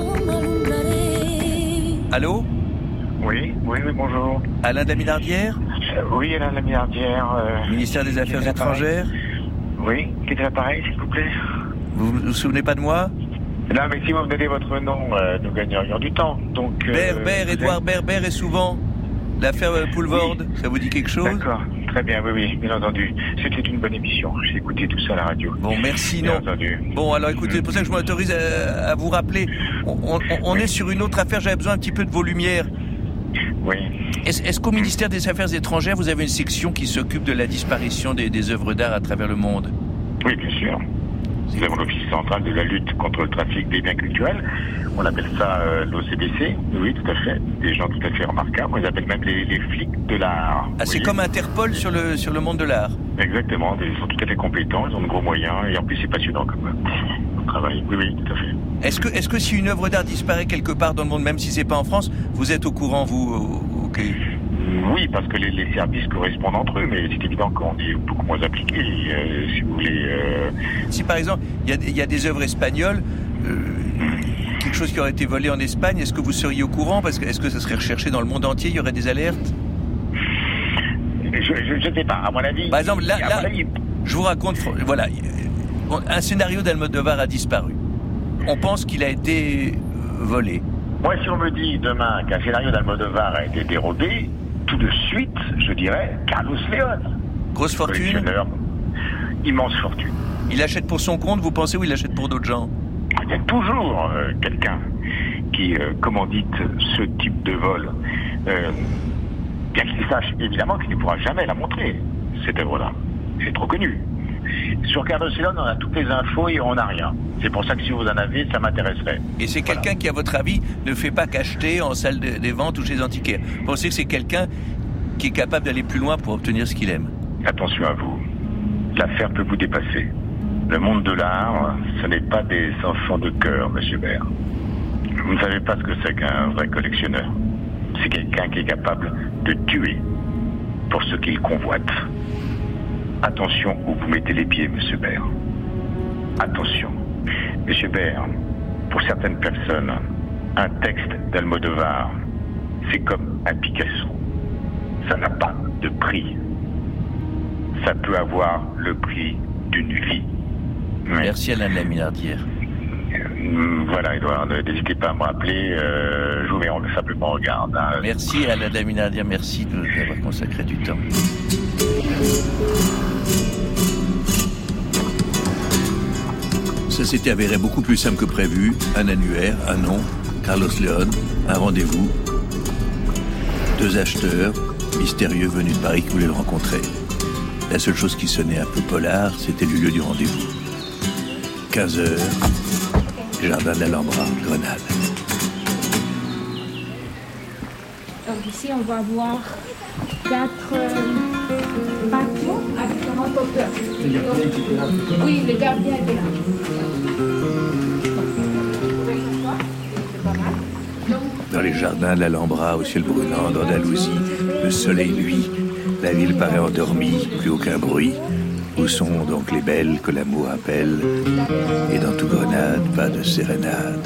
Allô? Oui, oui, oui, bonjour. Alain de la Minardière? Euh, oui, Alain de la Minardière. Euh, Ministère des Affaires étrangères? Oui, qui est à l'appareil, s'il vous plaît? Vous vous souvenez pas de moi? Non, mais si vous me donnez votre nom, euh, nous gagnerions du temps. Donc. euh, Berber, vous Édouard êtes- Berber et souvent. L'affaire euh, Poulvord, ça vous dit quelque chose? D'accord, très bien, oui, oui, bien entendu. C'était une bonne émission. J'ai écouté tout ça à la radio. Bon, merci, Bien non. entendu. Bon, alors écoutez, c'est pour ça que je m'autorise à, à vous rappeler. On, on- on est sur une autre affaire, j'avais besoin un petit peu de vos lumières. Oui. Est-ce, est-ce qu'au ministère des Affaires étrangères, vous avez une section qui s'occupe de la disparition des, des œuvres d'art à travers le monde? Oui, bien sûr. Nous avons l'Office central de la lutte contre le trafic des biens culturels. On appelle ça euh, l'O C B C. Oui, tout à fait. Des gens tout à fait remarquables. On les appelle même les, les flics de l'art. Ah, c'est Oui. comme Interpol sur le, sur le monde de l'art. Exactement. Ils sont tout à fait compétents. Ils ont de gros moyens. Et en plus, c'est passionnant comme, comme travail. Oui, oui, tout à fait. Est-ce que, est-ce que si une œuvre d'art disparaît quelque part dans le monde, même si c'est pas en France, vous êtes au courant, vous? au- Ok. Oui, parce que les, les services correspondent entre eux, mais c'est évident qu'on est beaucoup moins impliqués, euh, si vous voulez. Euh... Si par exemple, il y, a- il y a des œuvres espagnoles, euh, quelque chose qui aurait été volé en Espagne, est-ce que vous seriez au courant? Parce que est-ce que ça serait recherché dans le monde entier? Il y aurait des alertes? Je ne sais pas, à mon avis. Par exemple, là, à là mon avis, je vous raconte, voilà, un scénario d'Almodovar a disparu. On pense qu'il a été euh, volé. moi, si on me dit demain qu'un scénario d'Almodovar a été dérobé, tout de suite, je dirais Carlos León. Grosse fortune? Collectionneur, immense fortune. Il achète pour son compte, vous pensez, ou il achète pour d'autres gens? Il y a toujours euh, quelqu'un qui euh, commandite ce type de vol. Euh, bien qu'il sache évidemment qu'il ne pourra jamais la montrer, cette œuvre-là. C'est trop connu. Sur Carlos León, on a toutes les infos et on n'a rien. C'est pour ça que si vous en avez, ça m'intéresserait. Et c'est quelqu'un qui, à votre avis, ne fait pas qu'acheter en salle de- des ventes ou chez les antiquaires. Vous pensez que c'est quelqu'un qui est capable d'aller plus loin pour obtenir ce qu'il aime? Attention à vous. L'affaire peut vous dépasser. Le monde de l'art, ce n'est pas des enfants de cœur, monsieur Baird. Vous ne savez pas ce que c'est qu'un vrai collectionneur. C'est quelqu'un qui est capable de tuer pour ce qu'il convoite. Attention où vous mettez les pieds, monsieur Baird. Attention. Monsieur Baird, pour certaines personnes, un texte d'Almodovar, c'est comme un Picasso. Ça n'a pas de prix. Ça peut avoir le prix d'une vie. Mais, Merci Alain de la Minardière. euh, voilà, Edouard, n'hésitez pas à me rappeler. Euh, je vous mets en- simplement en garde. Hein. Merci Alain de la Minardière, merci de nous avoir consacré du temps. Ça s'était avéré beaucoup plus simple que prévu. Un annuaire, un nom, Carlos León, un rendez-vous. Deux acheteurs mystérieux venus de Paris qui voulaient le rencontrer. La seule chose qui sonnait un peu polar, c'était le lieu du rendez-vous. quinze heures, jardin de l'Alhambra, Grenade. Donc ici, on va voir quatre euh, bateaux à différentes hauteurs. Donc, oui, le gardien était là. Dans les jardins de l'Alhambra, au ciel brûlant, d'Andalousie, le soleil luit. La ville paraît endormie, plus aucun bruit. Où sont donc les belles que l'amour appelle? Et dans tout Grenade, pas de sérénade.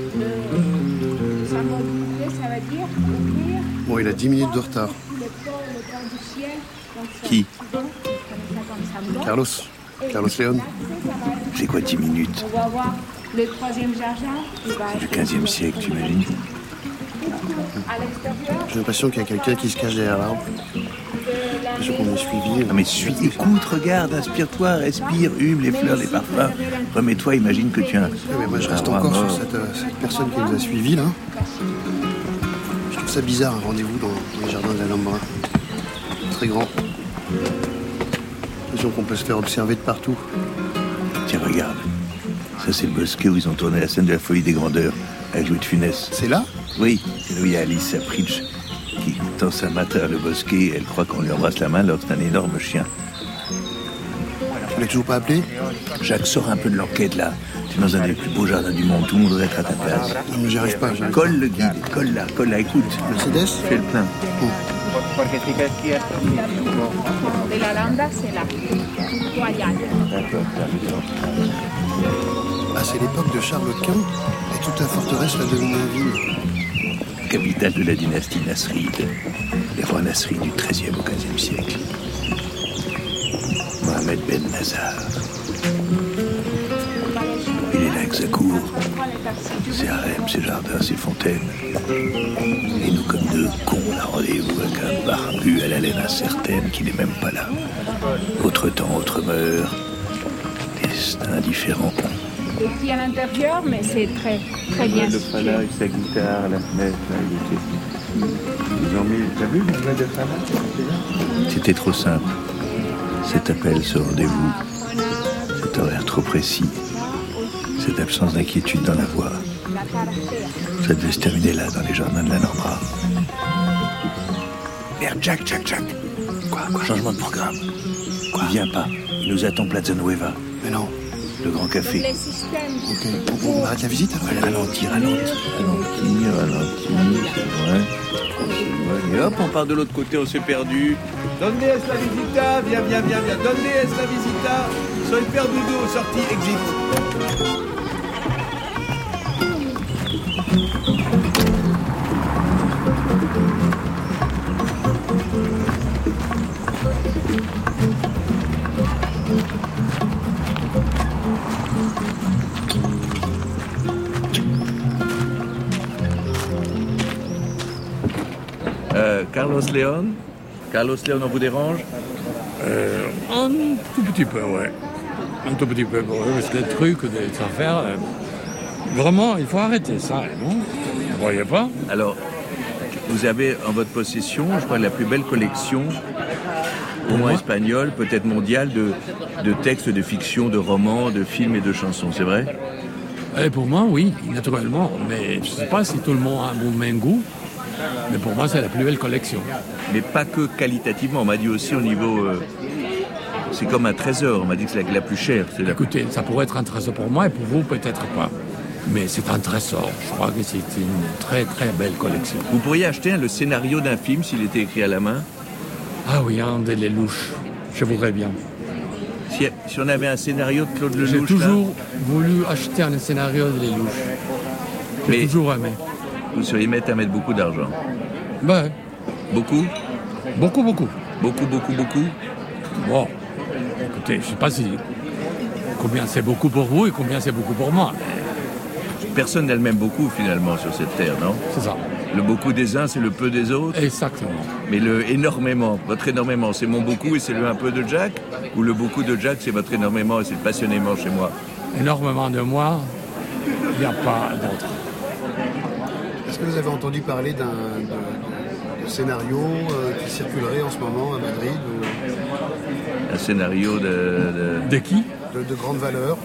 Ça veut dire ouvrir Bon, il a dix minutes de retard. le port, le port du ciel. Donc, c'est Qui? un accident, on connaît ça comme ça. Carlos. Carlos León. C'est quoi dix minutes? On va voir Le troisième jardin, il va Du quinzième siècle, tu imagines? à l'extérieur. J'ai l'impression qu'il y a quelqu'un qui se cache derrière l'arbre. J'ai l'impression qu'on est suivi. Ah mais suis, écoute, regarde, inspire-toi, respire, hume les fleurs, les parfums. Remets-toi, imagine que tu as un... Oui, mais moi je reste encore sur cette, euh, cette personne qui nous a suivis là. Je trouve ça bizarre, un rendez-vous dans les jardins de l'Alhambra. Très grand. J'ai l'impression qu'on peut se faire observer de partout. Tiens, regarde. Ça, c'est le bosquet où ils ont tourné la scène de la folie des grandeurs avec Louis de Funès. C'est là? Oui, c'est là où il y a Alice Sapritch qui tend sa main à travers le bosquet. Elle croit qu'on lui embrasse la main alors que c'est un énorme chien. Tu l'as toujours pas appelé? Jacques, sors un peu de l'enquête là. Tu es dans un des plus beaux jardins du monde. Tout le monde devrait être à ta place. Non, mais j'y arrive pas. J'arrive colle pas. le guide, colle là, colle là, écoute. Mercedes? Fais le plein. Oh. De la landa, c'est là. Royal. Ah, c'est l'époque de Charles Quint et toute la forteresse la domine la ville. Capitale de la dynastie Nasride. Les rois Nasrides du treizième au quinzième siècle. Mohamed Ben Nazar. Il est là avec sa cour, ses harems, ses jardins, ses fontaines. Et nous, comme deux cons, on a rendez-vous avec un barbu à la laine incertaine qui n'est même pas là. Autre temps, autre mœurs, destin différent. Petit à l'intérieur, mais c'est très, très bien. Le Fala avec sa guitare, la fenêtre, là, il était... Ils ont mis... T'as vu le Manuel de Fala? C'était trop simple. Cet appel, ce rendez-vous, cet horaire trop précis, cette absence d'inquiétude dans la voix. Ça devait se terminer là, dans les jardins de l'Alhambra. Merde, Jack, Jack, Jack. Quoi, quoi? Changement de programme. Quoi? Viens pas. Il nous attend Plaza Nueva. Mais non. Le grand café. Les systèmes. Ok, on, on arrête la visite alors? Allez, ralentir, ralentir, ralentir, ralentir, c'est vrai. Et hop, on part de l'autre côté, on s'est perdu. Donde es la visita? Viens, viens, viens, viens. Donde es la visita? Soy perdudo, sortie, exit. Euh, Carlos León Carlos León, on vous dérange? euh, Un tout petit peu, ouais. Un tout petit peu, ouais, parce que les trucs, des affaires, euh, vraiment, il faut arrêter ça, non? Vous voyez pas? Alors, vous avez en votre possession, je crois, la plus belle collection, au moins espagnole, peut-être mondiale, de, de textes de fiction, de romans, de films et de chansons, c'est vrai? Et pour moi, oui, naturellement. Mais je ne sais pas si tout le monde a un bon même goût. Mais pour moi, c'est la plus belle collection. Mais pas que qualitativement, on m'a dit aussi au niveau... Euh, c'est comme un trésor, on m'a dit que c'est la, la plus chère. C'est la... Écoutez, ça pourrait être un trésor pour moi et pour vous, peut-être pas. Mais c'est un trésor. Je crois que c'est une très très belle collection. Vous pourriez acheter hein, le scénario d'un film s'il était écrit à la main? Ah oui, un de Lelouch. Je voudrais bien. Si, si on avait un scénario de Claude Lelouch... J'ai toujours là, voulu acheter un scénario de Lelouch. J'ai mais toujours aimé. Vous seriez mettre à mettre beaucoup d'argent? Ben. Beaucoup? Beaucoup, beaucoup. Beaucoup, beaucoup, beaucoup? Bon. Écoutez, je ne sais pas si... combien c'est beaucoup pour vous et combien c'est beaucoup pour moi. Personne n'a le même beaucoup, finalement, sur cette terre, non? C'est ça. Le beaucoup des uns, c'est le peu des autres? Exactement. Mais le énormément, votre énormément, c'est mon beaucoup et c'est le un peu de Jack? Ou le beaucoup de Jack, c'est votre énormément et c'est le passionnément chez moi? Énormément de moi, il n'y a pas d'autre. Est-ce que vous avez entendu parler d'un de, de scénario euh, qui circulerait en ce moment à Madrid ou... Un scénario de... De, de qui? de, de grande valeur.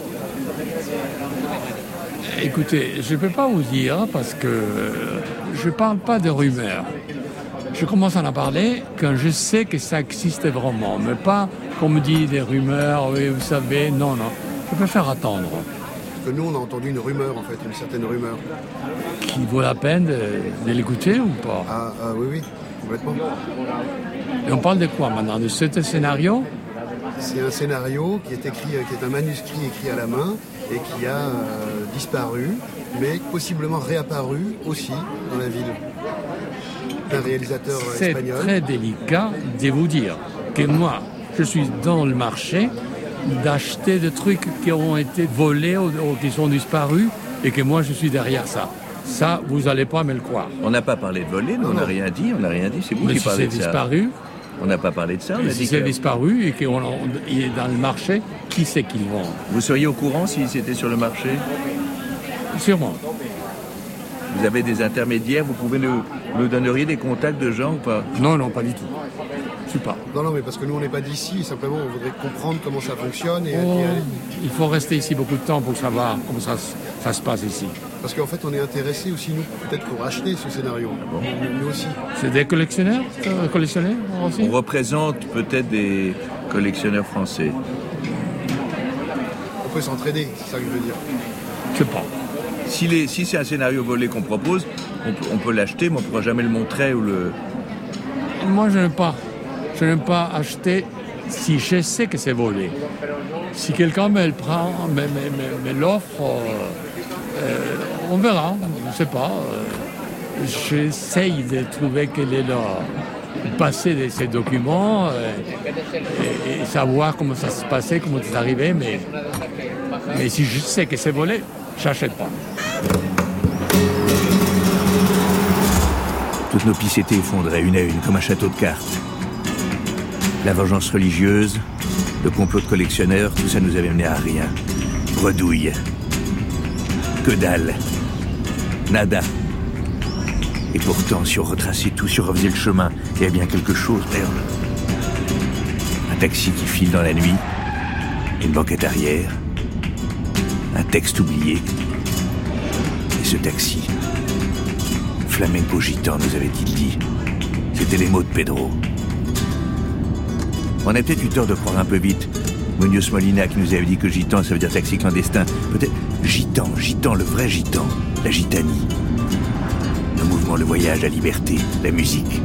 Écoutez, je ne peux pas vous dire parce que je ne parle pas de rumeurs. Je commence à en parler quand je sais que ça existe vraiment, mais pas qu'on me dit des rumeurs, oui, vous savez, non, non. Je préfère attendre. Parce que nous, on a entendu une rumeur, en fait, une certaine rumeur. Qui vaut la peine de, de l'écouter ou pas? Ah, ah oui, oui, complètement. Et on parle de quoi maintenant? De ce scénario? C'est un scénario qui est écrit, qui est un manuscrit écrit à la main et qui a euh, disparu, mais possiblement réapparu aussi dans la ville. D'un réalisateur espagnol. C'est très délicat de vous dire que moi, je suis dans le marché d'acheter des trucs qui ont été volés ou, ou qui sont disparus et que moi je suis derrière ça. Ça, vous n'allez pas me le croire. On n'a pas parlé de voler, nous, on n'a rien dit, on n'a rien dit, c'est vous Mais qui si parlez de c'est ça. disparu, on n'a pas parlé de ça, on a si dit c'est que... disparu et qu'il est dans le marché, qui c'est qui le vend? Vous seriez au courant si c'était sur le marché? Sûrement. Vous avez des intermédiaires, vous pouvez nous, nous donneriez des contacts de gens ou pas? Non, non, pas du tout. Je suis pas. Non, non, mais parce que nous, on n'est pas d'ici, simplement, on voudrait comprendre comment ça fonctionne. Et, Oh, et aller- il faut rester ici beaucoup de temps pour savoir comment ça, se- ça se passe ici. Parce qu'en fait, on est intéressés aussi, nous, peut-être pour acheter ce scénario. Nous, nous aussi. C'est des collectionneurs, euh, collectionneurs aussi? On représente peut-être des collectionneurs français. On peut s'entraider, c'est ça que je veux dire. Je sais pas. Si, les, si c'est un scénario volé qu'on propose, on peut, on peut l'acheter, mais on ne pourra jamais le montrer ou le... Moi, je n'aime pas. Je n'aime pas acheter si je sais que c'est volé. Si quelqu'un me le prend, me, me, me, me l'offre, euh, euh, on verra. Je ne sais pas. Euh, j'essaye de trouver quel est le passé de ces documents euh, et, et savoir comment ça se passait, comment c'est arrivé. Mais, mais si je sais que c'est volé, je n'achète pas. Toutes nos pistes étaient effondrées, une à une, comme un château de cartes. La vengeance religieuse, le complot de collectionneurs, tout ça nous avait mené à rien. Bredouille. Que dalle. Nada. Et pourtant, si on retraçait tout, si on refaisait le chemin, il y a bien quelque chose, merde. Un taxi qui file dans la nuit, une banquette arrière, un texte oublié. Et ce taxi... Flamenco gitan, nous avait-il dit. C'était les mots de Pedro. On a peut-être eu tort de croire un peu vite. Munoz Molina qui nous avait dit que gitan, ça veut dire taxi clandestin. Peut-être gitan, gitan, le vrai gitan, la gitanie. Le mouvement, le voyage, la liberté, la musique.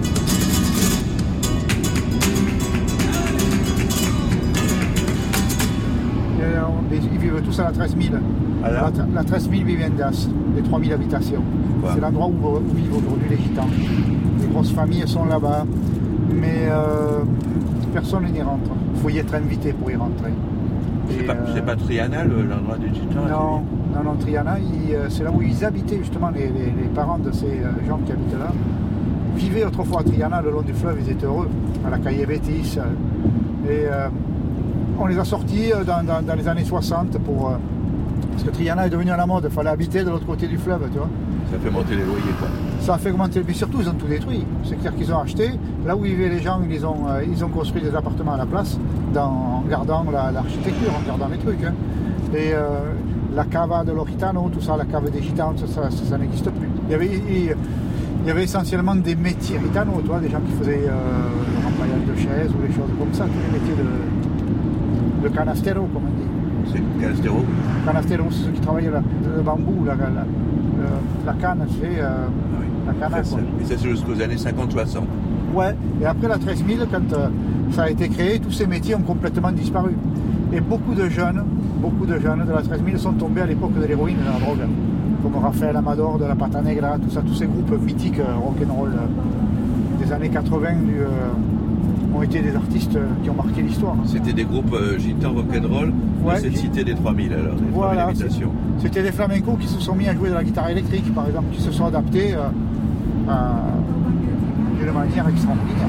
Ils vivent tous à la treize mille. Ah la, la treize mille viviendas, les trois mille habitations. C'est l'endroit où, où vivent aujourd'hui les gitans. Les grosses familles sont là-bas, mais euh, personne n'y rentre. Il faut y être invité pour y rentrer. C'est pas, euh, pas Triana, le, l'endroit du gitan? Non, non, non, Triana, il, euh, c'est là où ils habitaient justement, les, les, les parents de ces euh, gens qui habitent là. Vivaient autrefois à Triana, le long du fleuve, ils étaient heureux, à la Calle Betis. Et euh, on les a sortis dans, dans, dans les années soixante pour... Euh, parce que Triana est devenu à la mode, il fallait habiter de l'autre côté du fleuve, tu vois. Ça fait monter les loyers, quoi. Ça a fait augmenter, mais surtout ils ont tout détruit. C'est-à-dire qu'ils ont acheté, là où vivaient les gens, ils ont, euh, ils ont construit des appartements à la place, dans, en gardant la, l'architecture, en gardant les trucs. Hein. Et euh, la cava de l'Oritano, tout ça, la cave des gitans, ça, ça, ça, ça n'existe plus. Il y avait, il, il y avait essentiellement des métiers gitanos, tu vois, des gens qui faisaient euh, le remplayage de chaises ou des choses comme ça, tous les métiers de, de canastero, comme on dit. C'est canastero? Canastero, c'est ceux qui travaillent le, le bambou, la, la, la, la canne, c'est euh, oui. la canne. Ça, et ça, c'est jusqu'aux années cinquante soixante. Ouais, et après la treize mille, quand euh, ça a été créé, tous ces métiers ont complètement disparu. Et beaucoup de jeunes, beaucoup de jeunes de la treize mille sont tombés à l'époque de l'héroïne et de la drogue. Comme Rafael Amador de la Pata Negra, tout ça, tous ces groupes mythiques euh, rock'n'roll euh, des années quatre-vingts du, euh, ont été des artistes euh, qui ont marqué l'histoire. C'était des groupes euh, gitans rock'n'roll ouais, de cette cité des trois mille alors, des voilà, trois mille habitations. C'était des flamencos qui se sont mis à jouer de la guitare électrique, par exemple, qui se sont adaptés euh, à, d'une manière extraordinaire.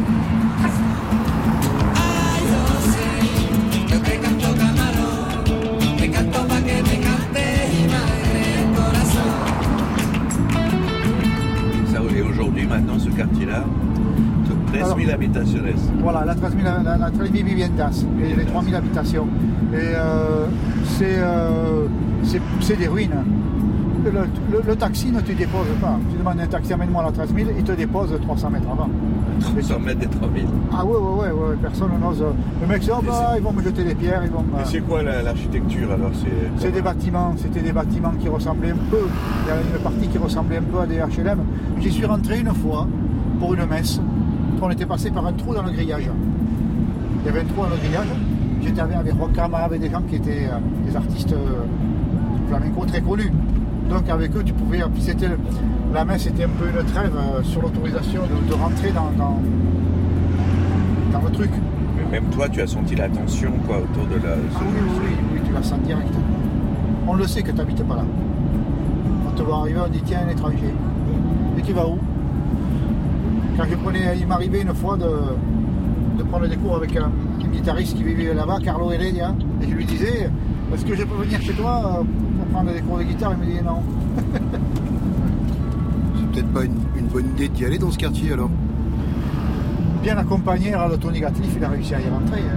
Et aujourd'hui, maintenant, ce quartier-là, treize mille habitations. Voilà, la treize mille, la, la treize mille viviendas, les, les trois mille habitations. Et euh, c'est, euh, c'est, c'est des ruines. Le, le, le taxi ne te dépose pas. Tu demandes un taxi, amène-moi à la treize mille, il te dépose trois cents mètres avant. trois cents mètres des trois mille. Ah ouais, ouais, ouais, ouais, personne n'ose. Le mec dit, oh bah, ils vont me jeter des pierres, ils vont me... Et c'est quoi la, l'architecture alors? C'est, c'est des bâtiments, c'était des bâtiments qui ressemblaient un peu, il y avait une partie qui ressemblait un peu à des H L M. J'y suis rentré une fois pour une messe, on était passé par un trou dans le grillage. Il y avait un trou dans le grillage, j'étais avec Rocama, avec des gens qui étaient euh, des artistes euh, flamenco très connus. Donc avec eux, tu pouvais, puis c'était, la messe était un peu une trêve euh, sur l'autorisation de, de rentrer dans, dans, dans le truc. Même toi, tu as senti la tension quoi, autour de la... Ah oui, oui, oui, oui, tu la sens direct. On le sait que tu n'habites pas là. Quand tu vas arriver, on dit tiens, un étranger. Et tu vas où? Quand je prenais, il m'arrivait une fois de, de prendre des cours avec un, un guitariste qui vivait là-bas, Carlo Heredia, et je lui disais, est-ce que je peux venir chez toi pour prendre des cours de guitare? Il me disait non. C'est peut-être pas une, une bonne idée d'y aller dans ce quartier alors. Bien accompagné à l'auto-négatif, il a réussi à y rentrer. Hein.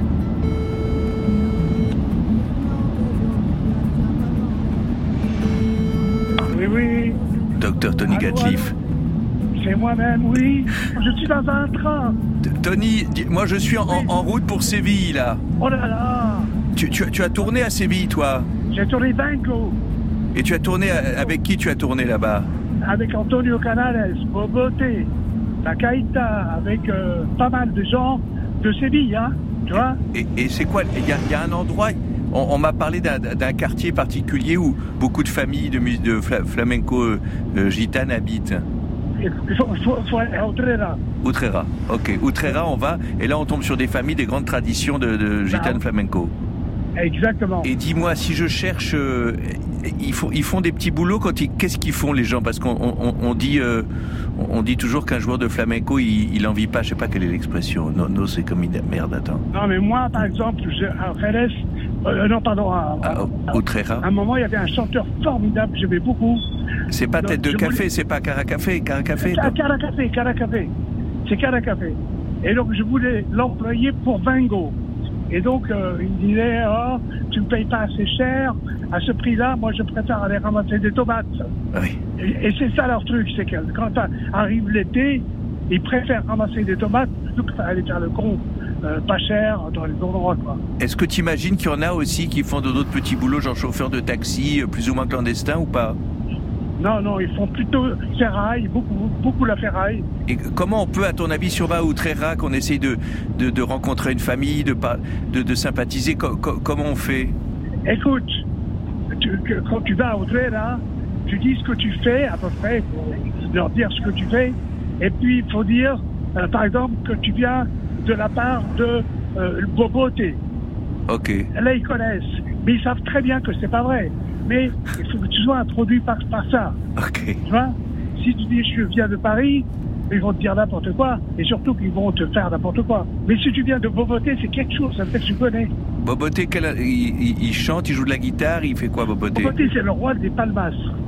Oui, oui. Docteur Tony Gatliff. C'est moi-même, oui. Je suis dans un train. Tony, moi je suis en, en route pour Séville, là. Oh là là. Tu, tu, tu as tourné à Séville, toi? J'ai tourné Vengo. Et tu as tourné, avec qui tu as tourné là-bas? Avec Antonio Canales, Boboté, La Caïta, avec euh, pas mal de gens de Séville, hein, tu vois. Et, et c'est quoi? Il y a, y a un endroit... On, on m'a parlé d'un, d'un quartier particulier où beaucoup de familles de, de flamenco euh, euh, gitanes habitent. Il faut, faut, faut aller à Utrera. Utrera, ok. Utrera, on va, et là on tombe sur des familles, des grandes traditions de, de gitanes flamenco. Exactement. Et dis-moi, si je cherche, euh, ils, font, ils font des petits boulots quand ils, qu'est-ce qu'ils font les gens? Parce qu'on on, on dit, euh, on dit toujours qu'un joueur de flamenco, il, il en vit pas. Je sais pas quelle est l'expression. Non, non, c'est comme une merde. Attends. Non, mais moi, par exemple, je, à Jerez, euh, non, pardon, à, à, à Utrera. À un moment, il y avait un chanteur formidable que j'aimais beaucoup. C'est pas Donc, Tête de Café, voulais... c'est pas Caracafé, Caracafé. C'est Caracafé, Caracafé. C'est Caracafé. Et donc, je voulais l'employer pour Vengo. Et donc, euh, il me disait, oh, tu ne me payes pas assez cher, à ce prix-là, moi je préfère aller ramasser des tomates. Oui. Et, et c'est ça leur truc, c'est que quand arrive l'été, ils préfèrent ramasser des tomates plutôt que aller faire le con euh, pas cher dans les endroits, quoi. Est-ce que tu imagines qu'il y en a aussi qui font d'autres petits boulots, genre chauffeur de taxi, plus ou moins clandestin ou pas? Non, non, ils font plutôt ferraille, beaucoup, beaucoup la ferraille. Et comment on peut, à ton avis, si on va à Utrera, qu'on essaye de, de, de rencontrer une famille, de, de, de sympathiser, co- co- comment on fait? Écoute, tu, que, quand tu vas à Utrera, tu dis ce que tu fais, à peu près, pour leur dire ce que tu fais, et puis il faut dire, euh, par exemple, que tu viens de la part de euh, Boboté. Ok. Là, ils connaissent, mais ils savent très bien que c'est pas vrai. Mais il faut que tu sois introduit par, par ça. Ok. Tu vois? Si tu dis je viens de Paris, ils vont te dire n'importe quoi, et surtout qu'ils vont te faire n'importe quoi. Mais si tu viens de Boboté, c'est quelque chose, ça veut dire que tu connais. Boboté, quel, il, il, il chante, il joue de la guitare, il fait quoi, Boboté? Boboté, c'est le roi des palmas.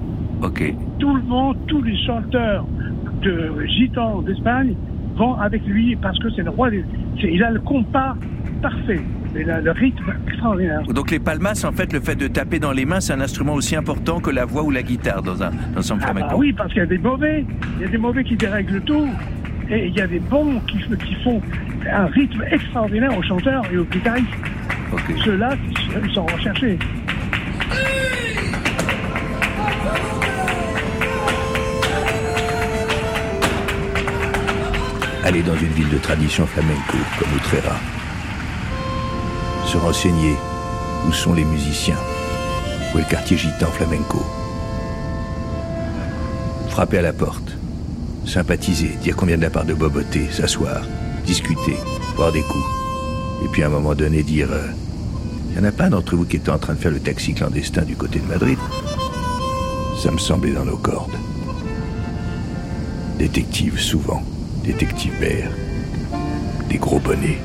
Ok. Tout le monde, tous les chanteurs de gitans d'Espagne vont avec lui parce que c'est le roi des... C'est, il a le compas parfait. Il a le rythme extraordinaire. Donc les palmas, en fait, le fait de taper dans les mains, c'est un instrument aussi important que la voix ou la guitare dans un ensemble ah flamenco. Bah oui, parce qu'il y a des mauvais. Il y a des mauvais qui dérèglent tout. Et il y a des bons qui, qui font un rythme extraordinaire aux chanteurs et aux guitaristes. Okay. Ceux-là, ils sont recherchés. Aller dans une ville de tradition flamenco comme Utrera. Se renseigner où sont les musiciens, où est le quartier gitan flamenco. Frapper à la porte, sympathiser, dire qu'on vient de la part de Boboté, s'asseoir, discuter, boire des coups. Et puis à un moment donné dire euh, « Il n'y en a pas d'entre vous qui était en train de faire le taxi clandestin du côté de Madrid ?» Ça me semblait dans nos cordes. Détective souvent, détective Baird, des gros bonnets.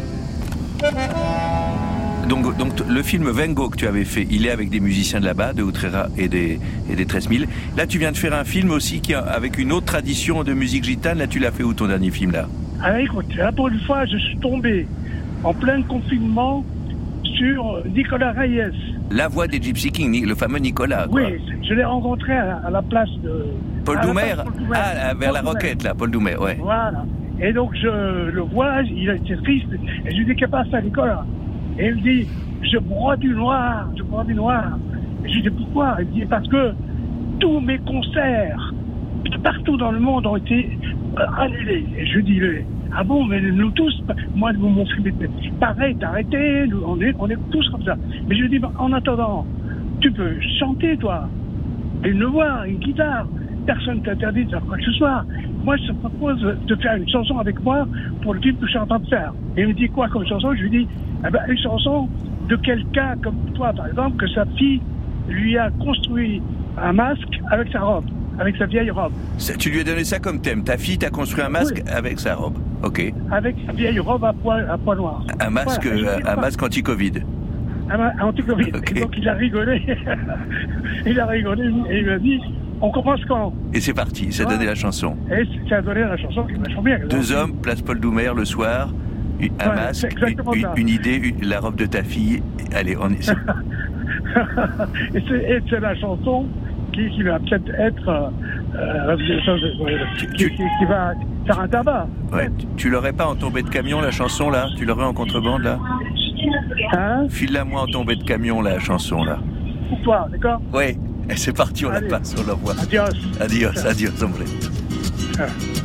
Donc, donc le film Vengo que tu avais fait, il est avec des musiciens de là-bas, de Utrera et des, et des treize mille. Là, tu viens de faire un film aussi qui a, avec une autre tradition de musique gitane. Là, tu l'as fait où, ton dernier film, là? Alors écoute, là pour une fois, je suis tombé en plein confinement sur Nicolas Reyes. La voix des Gypsy Kings, le fameux Nicolas, quoi. Oui, je l'ai rencontré à, à la place de... Paul Doumer? Ah, vers Paul la Roquette, là, Paul Doumer, ouais. Voilà. Et donc, je le vois, il était triste, et je lui dis, qu'est-ce qui passe à Nicolas? Et il me dit, je bois du noir, je bois du noir. Et je lui dis, pourquoi? Il me dit, parce que tous mes concerts, partout dans le monde, ont été euh, annulés. Et je lui dis, ah bon, mais nous tous, moi, mon film, pareil, t'as arrêté, nous, on est, on est tous comme ça. Mais je lui dis, en attendant, tu peux chanter, toi. Une voix, une guitare. Personne t'interdit de faire quoi que ce soit. moi je te propose de faire une chanson avec moi pour le film que je suis en train de faire. Et il me dit quoi comme chanson? Je lui dis, eh ben, une chanson de quelqu'un comme toi, par exemple, que sa fille lui a construit un masque avec sa robe, avec sa vieille robe. Ça, tu lui as donné ça comme thème. Ta fille t'a construit un masque oui. avec sa robe. Ok. Avec sa vieille robe à poil, à poil noir. Un masque, voilà, un, un masque anti-Covid. Un anti-Covid. Okay. Et donc il a rigolé. il a rigolé et il m'a dit, on commence quand? Et c'est parti, ça a donné la chanson. Et ça a donné la chanson qui m'a bien. Deux hommes, place Paul Doumer le soir, un ouais, masque, une, une idée, une, la robe de ta fille. Allez, on est. et, c'est, et c'est la chanson qui, qui va peut-être être euh, qui, qui, qui va faire un tabac. Ouais. Tu, tu l'aurais pas en tombée de camion la chanson là? Tu l'aurais en contrebande là? Hein? File-la-moi en tombée de camion la chanson là. Pour toi, d'accord? Oui. Et c'est parti, on Allez. la passe, on l'envoie. Adios. Adios, adios, hombre. Ah.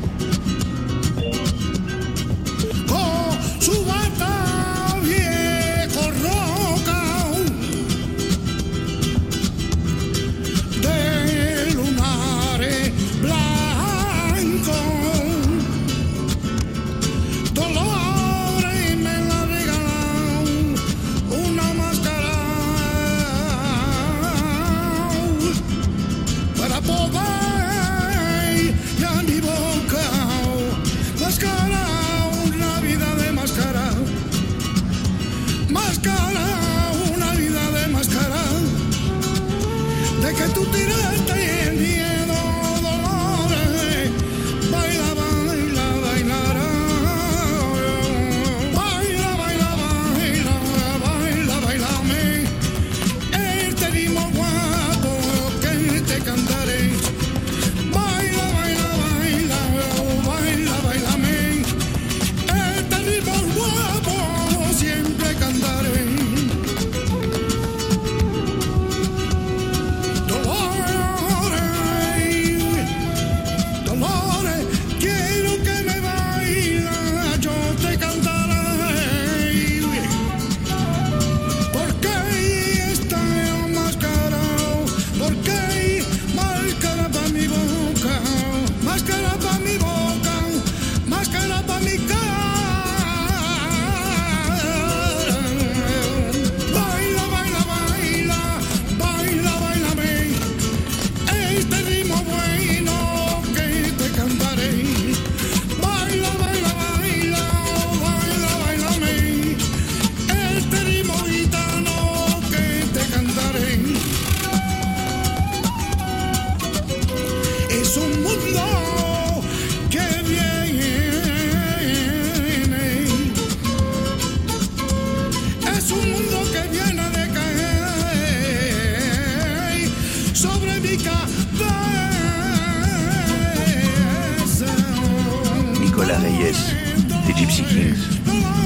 Nicolas Reyes, des Gypsy Kings.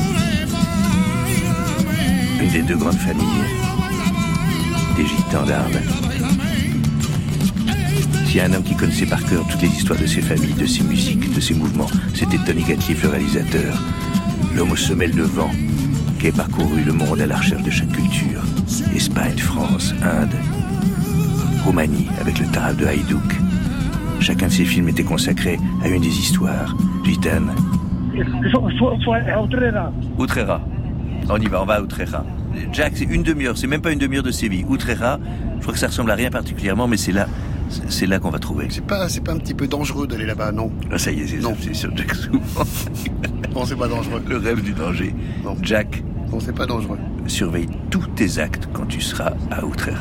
Une des deux grandes familles des gitans d'Arles. S'il y a un homme qui connaissait par cœur toutes les histoires de ses familles, de ses musiques, de ses mouvements, c'était Tony Gatliff, le réalisateur. L'homme aux semelles de vent, qui a parcouru le monde à la recherche de chaque culture. Espagne, France, Inde, Roumanie, avec le tarab de Haïdouk. Chacun de ses films était consacré à une des histoires gitanes. Il faut, faut, faut aller à Utrera. Utrera. On y va, on va à Utrera. Jack, c'est une demi-heure, c'est même pas une demi-heure de Séville. Utrera, je crois que ça ressemble à rien particulièrement, mais c'est là, c'est là qu'on va trouver. C'est pas, c'est pas un petit peu dangereux d'aller là-bas, non? Ah, ça y est, c'est, non. c'est sur Jack souvent. Non, c'est pas dangereux. Le rêve du danger. Non. Jack. Non, c'est pas dangereux. Surveille tous tes actes quand tu seras à Utrera.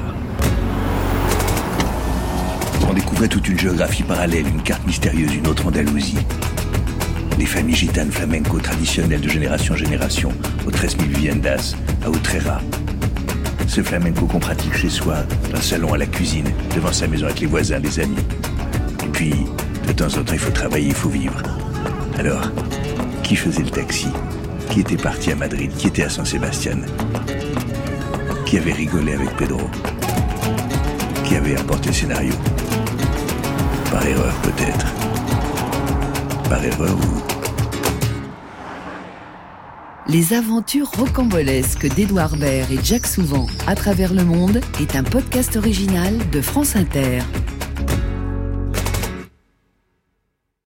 On découvrait toute une géographie parallèle, une carte mystérieuse, une autre Andalousie. Les familles gitanes flamenco traditionnelles de génération en génération, aux treize mille viviendas, à Utrera. Ce flamenco qu'on pratique chez soi, d'un salon à la cuisine, devant sa maison avec les voisins, les amis. Et puis, de temps en temps, il faut travailler, il faut vivre. Alors, qui faisait le taxi? Qui était parti à Madrid? Qui était à San Sebastian? Qui avait rigolé avec Pedro? Qui avait apporté le scénario? Par erreur, peut-être. Par erreur ou... Les aventures rocambolesques d'Édouard Baird et Jack Souvent à travers le monde est un podcast original de France Inter.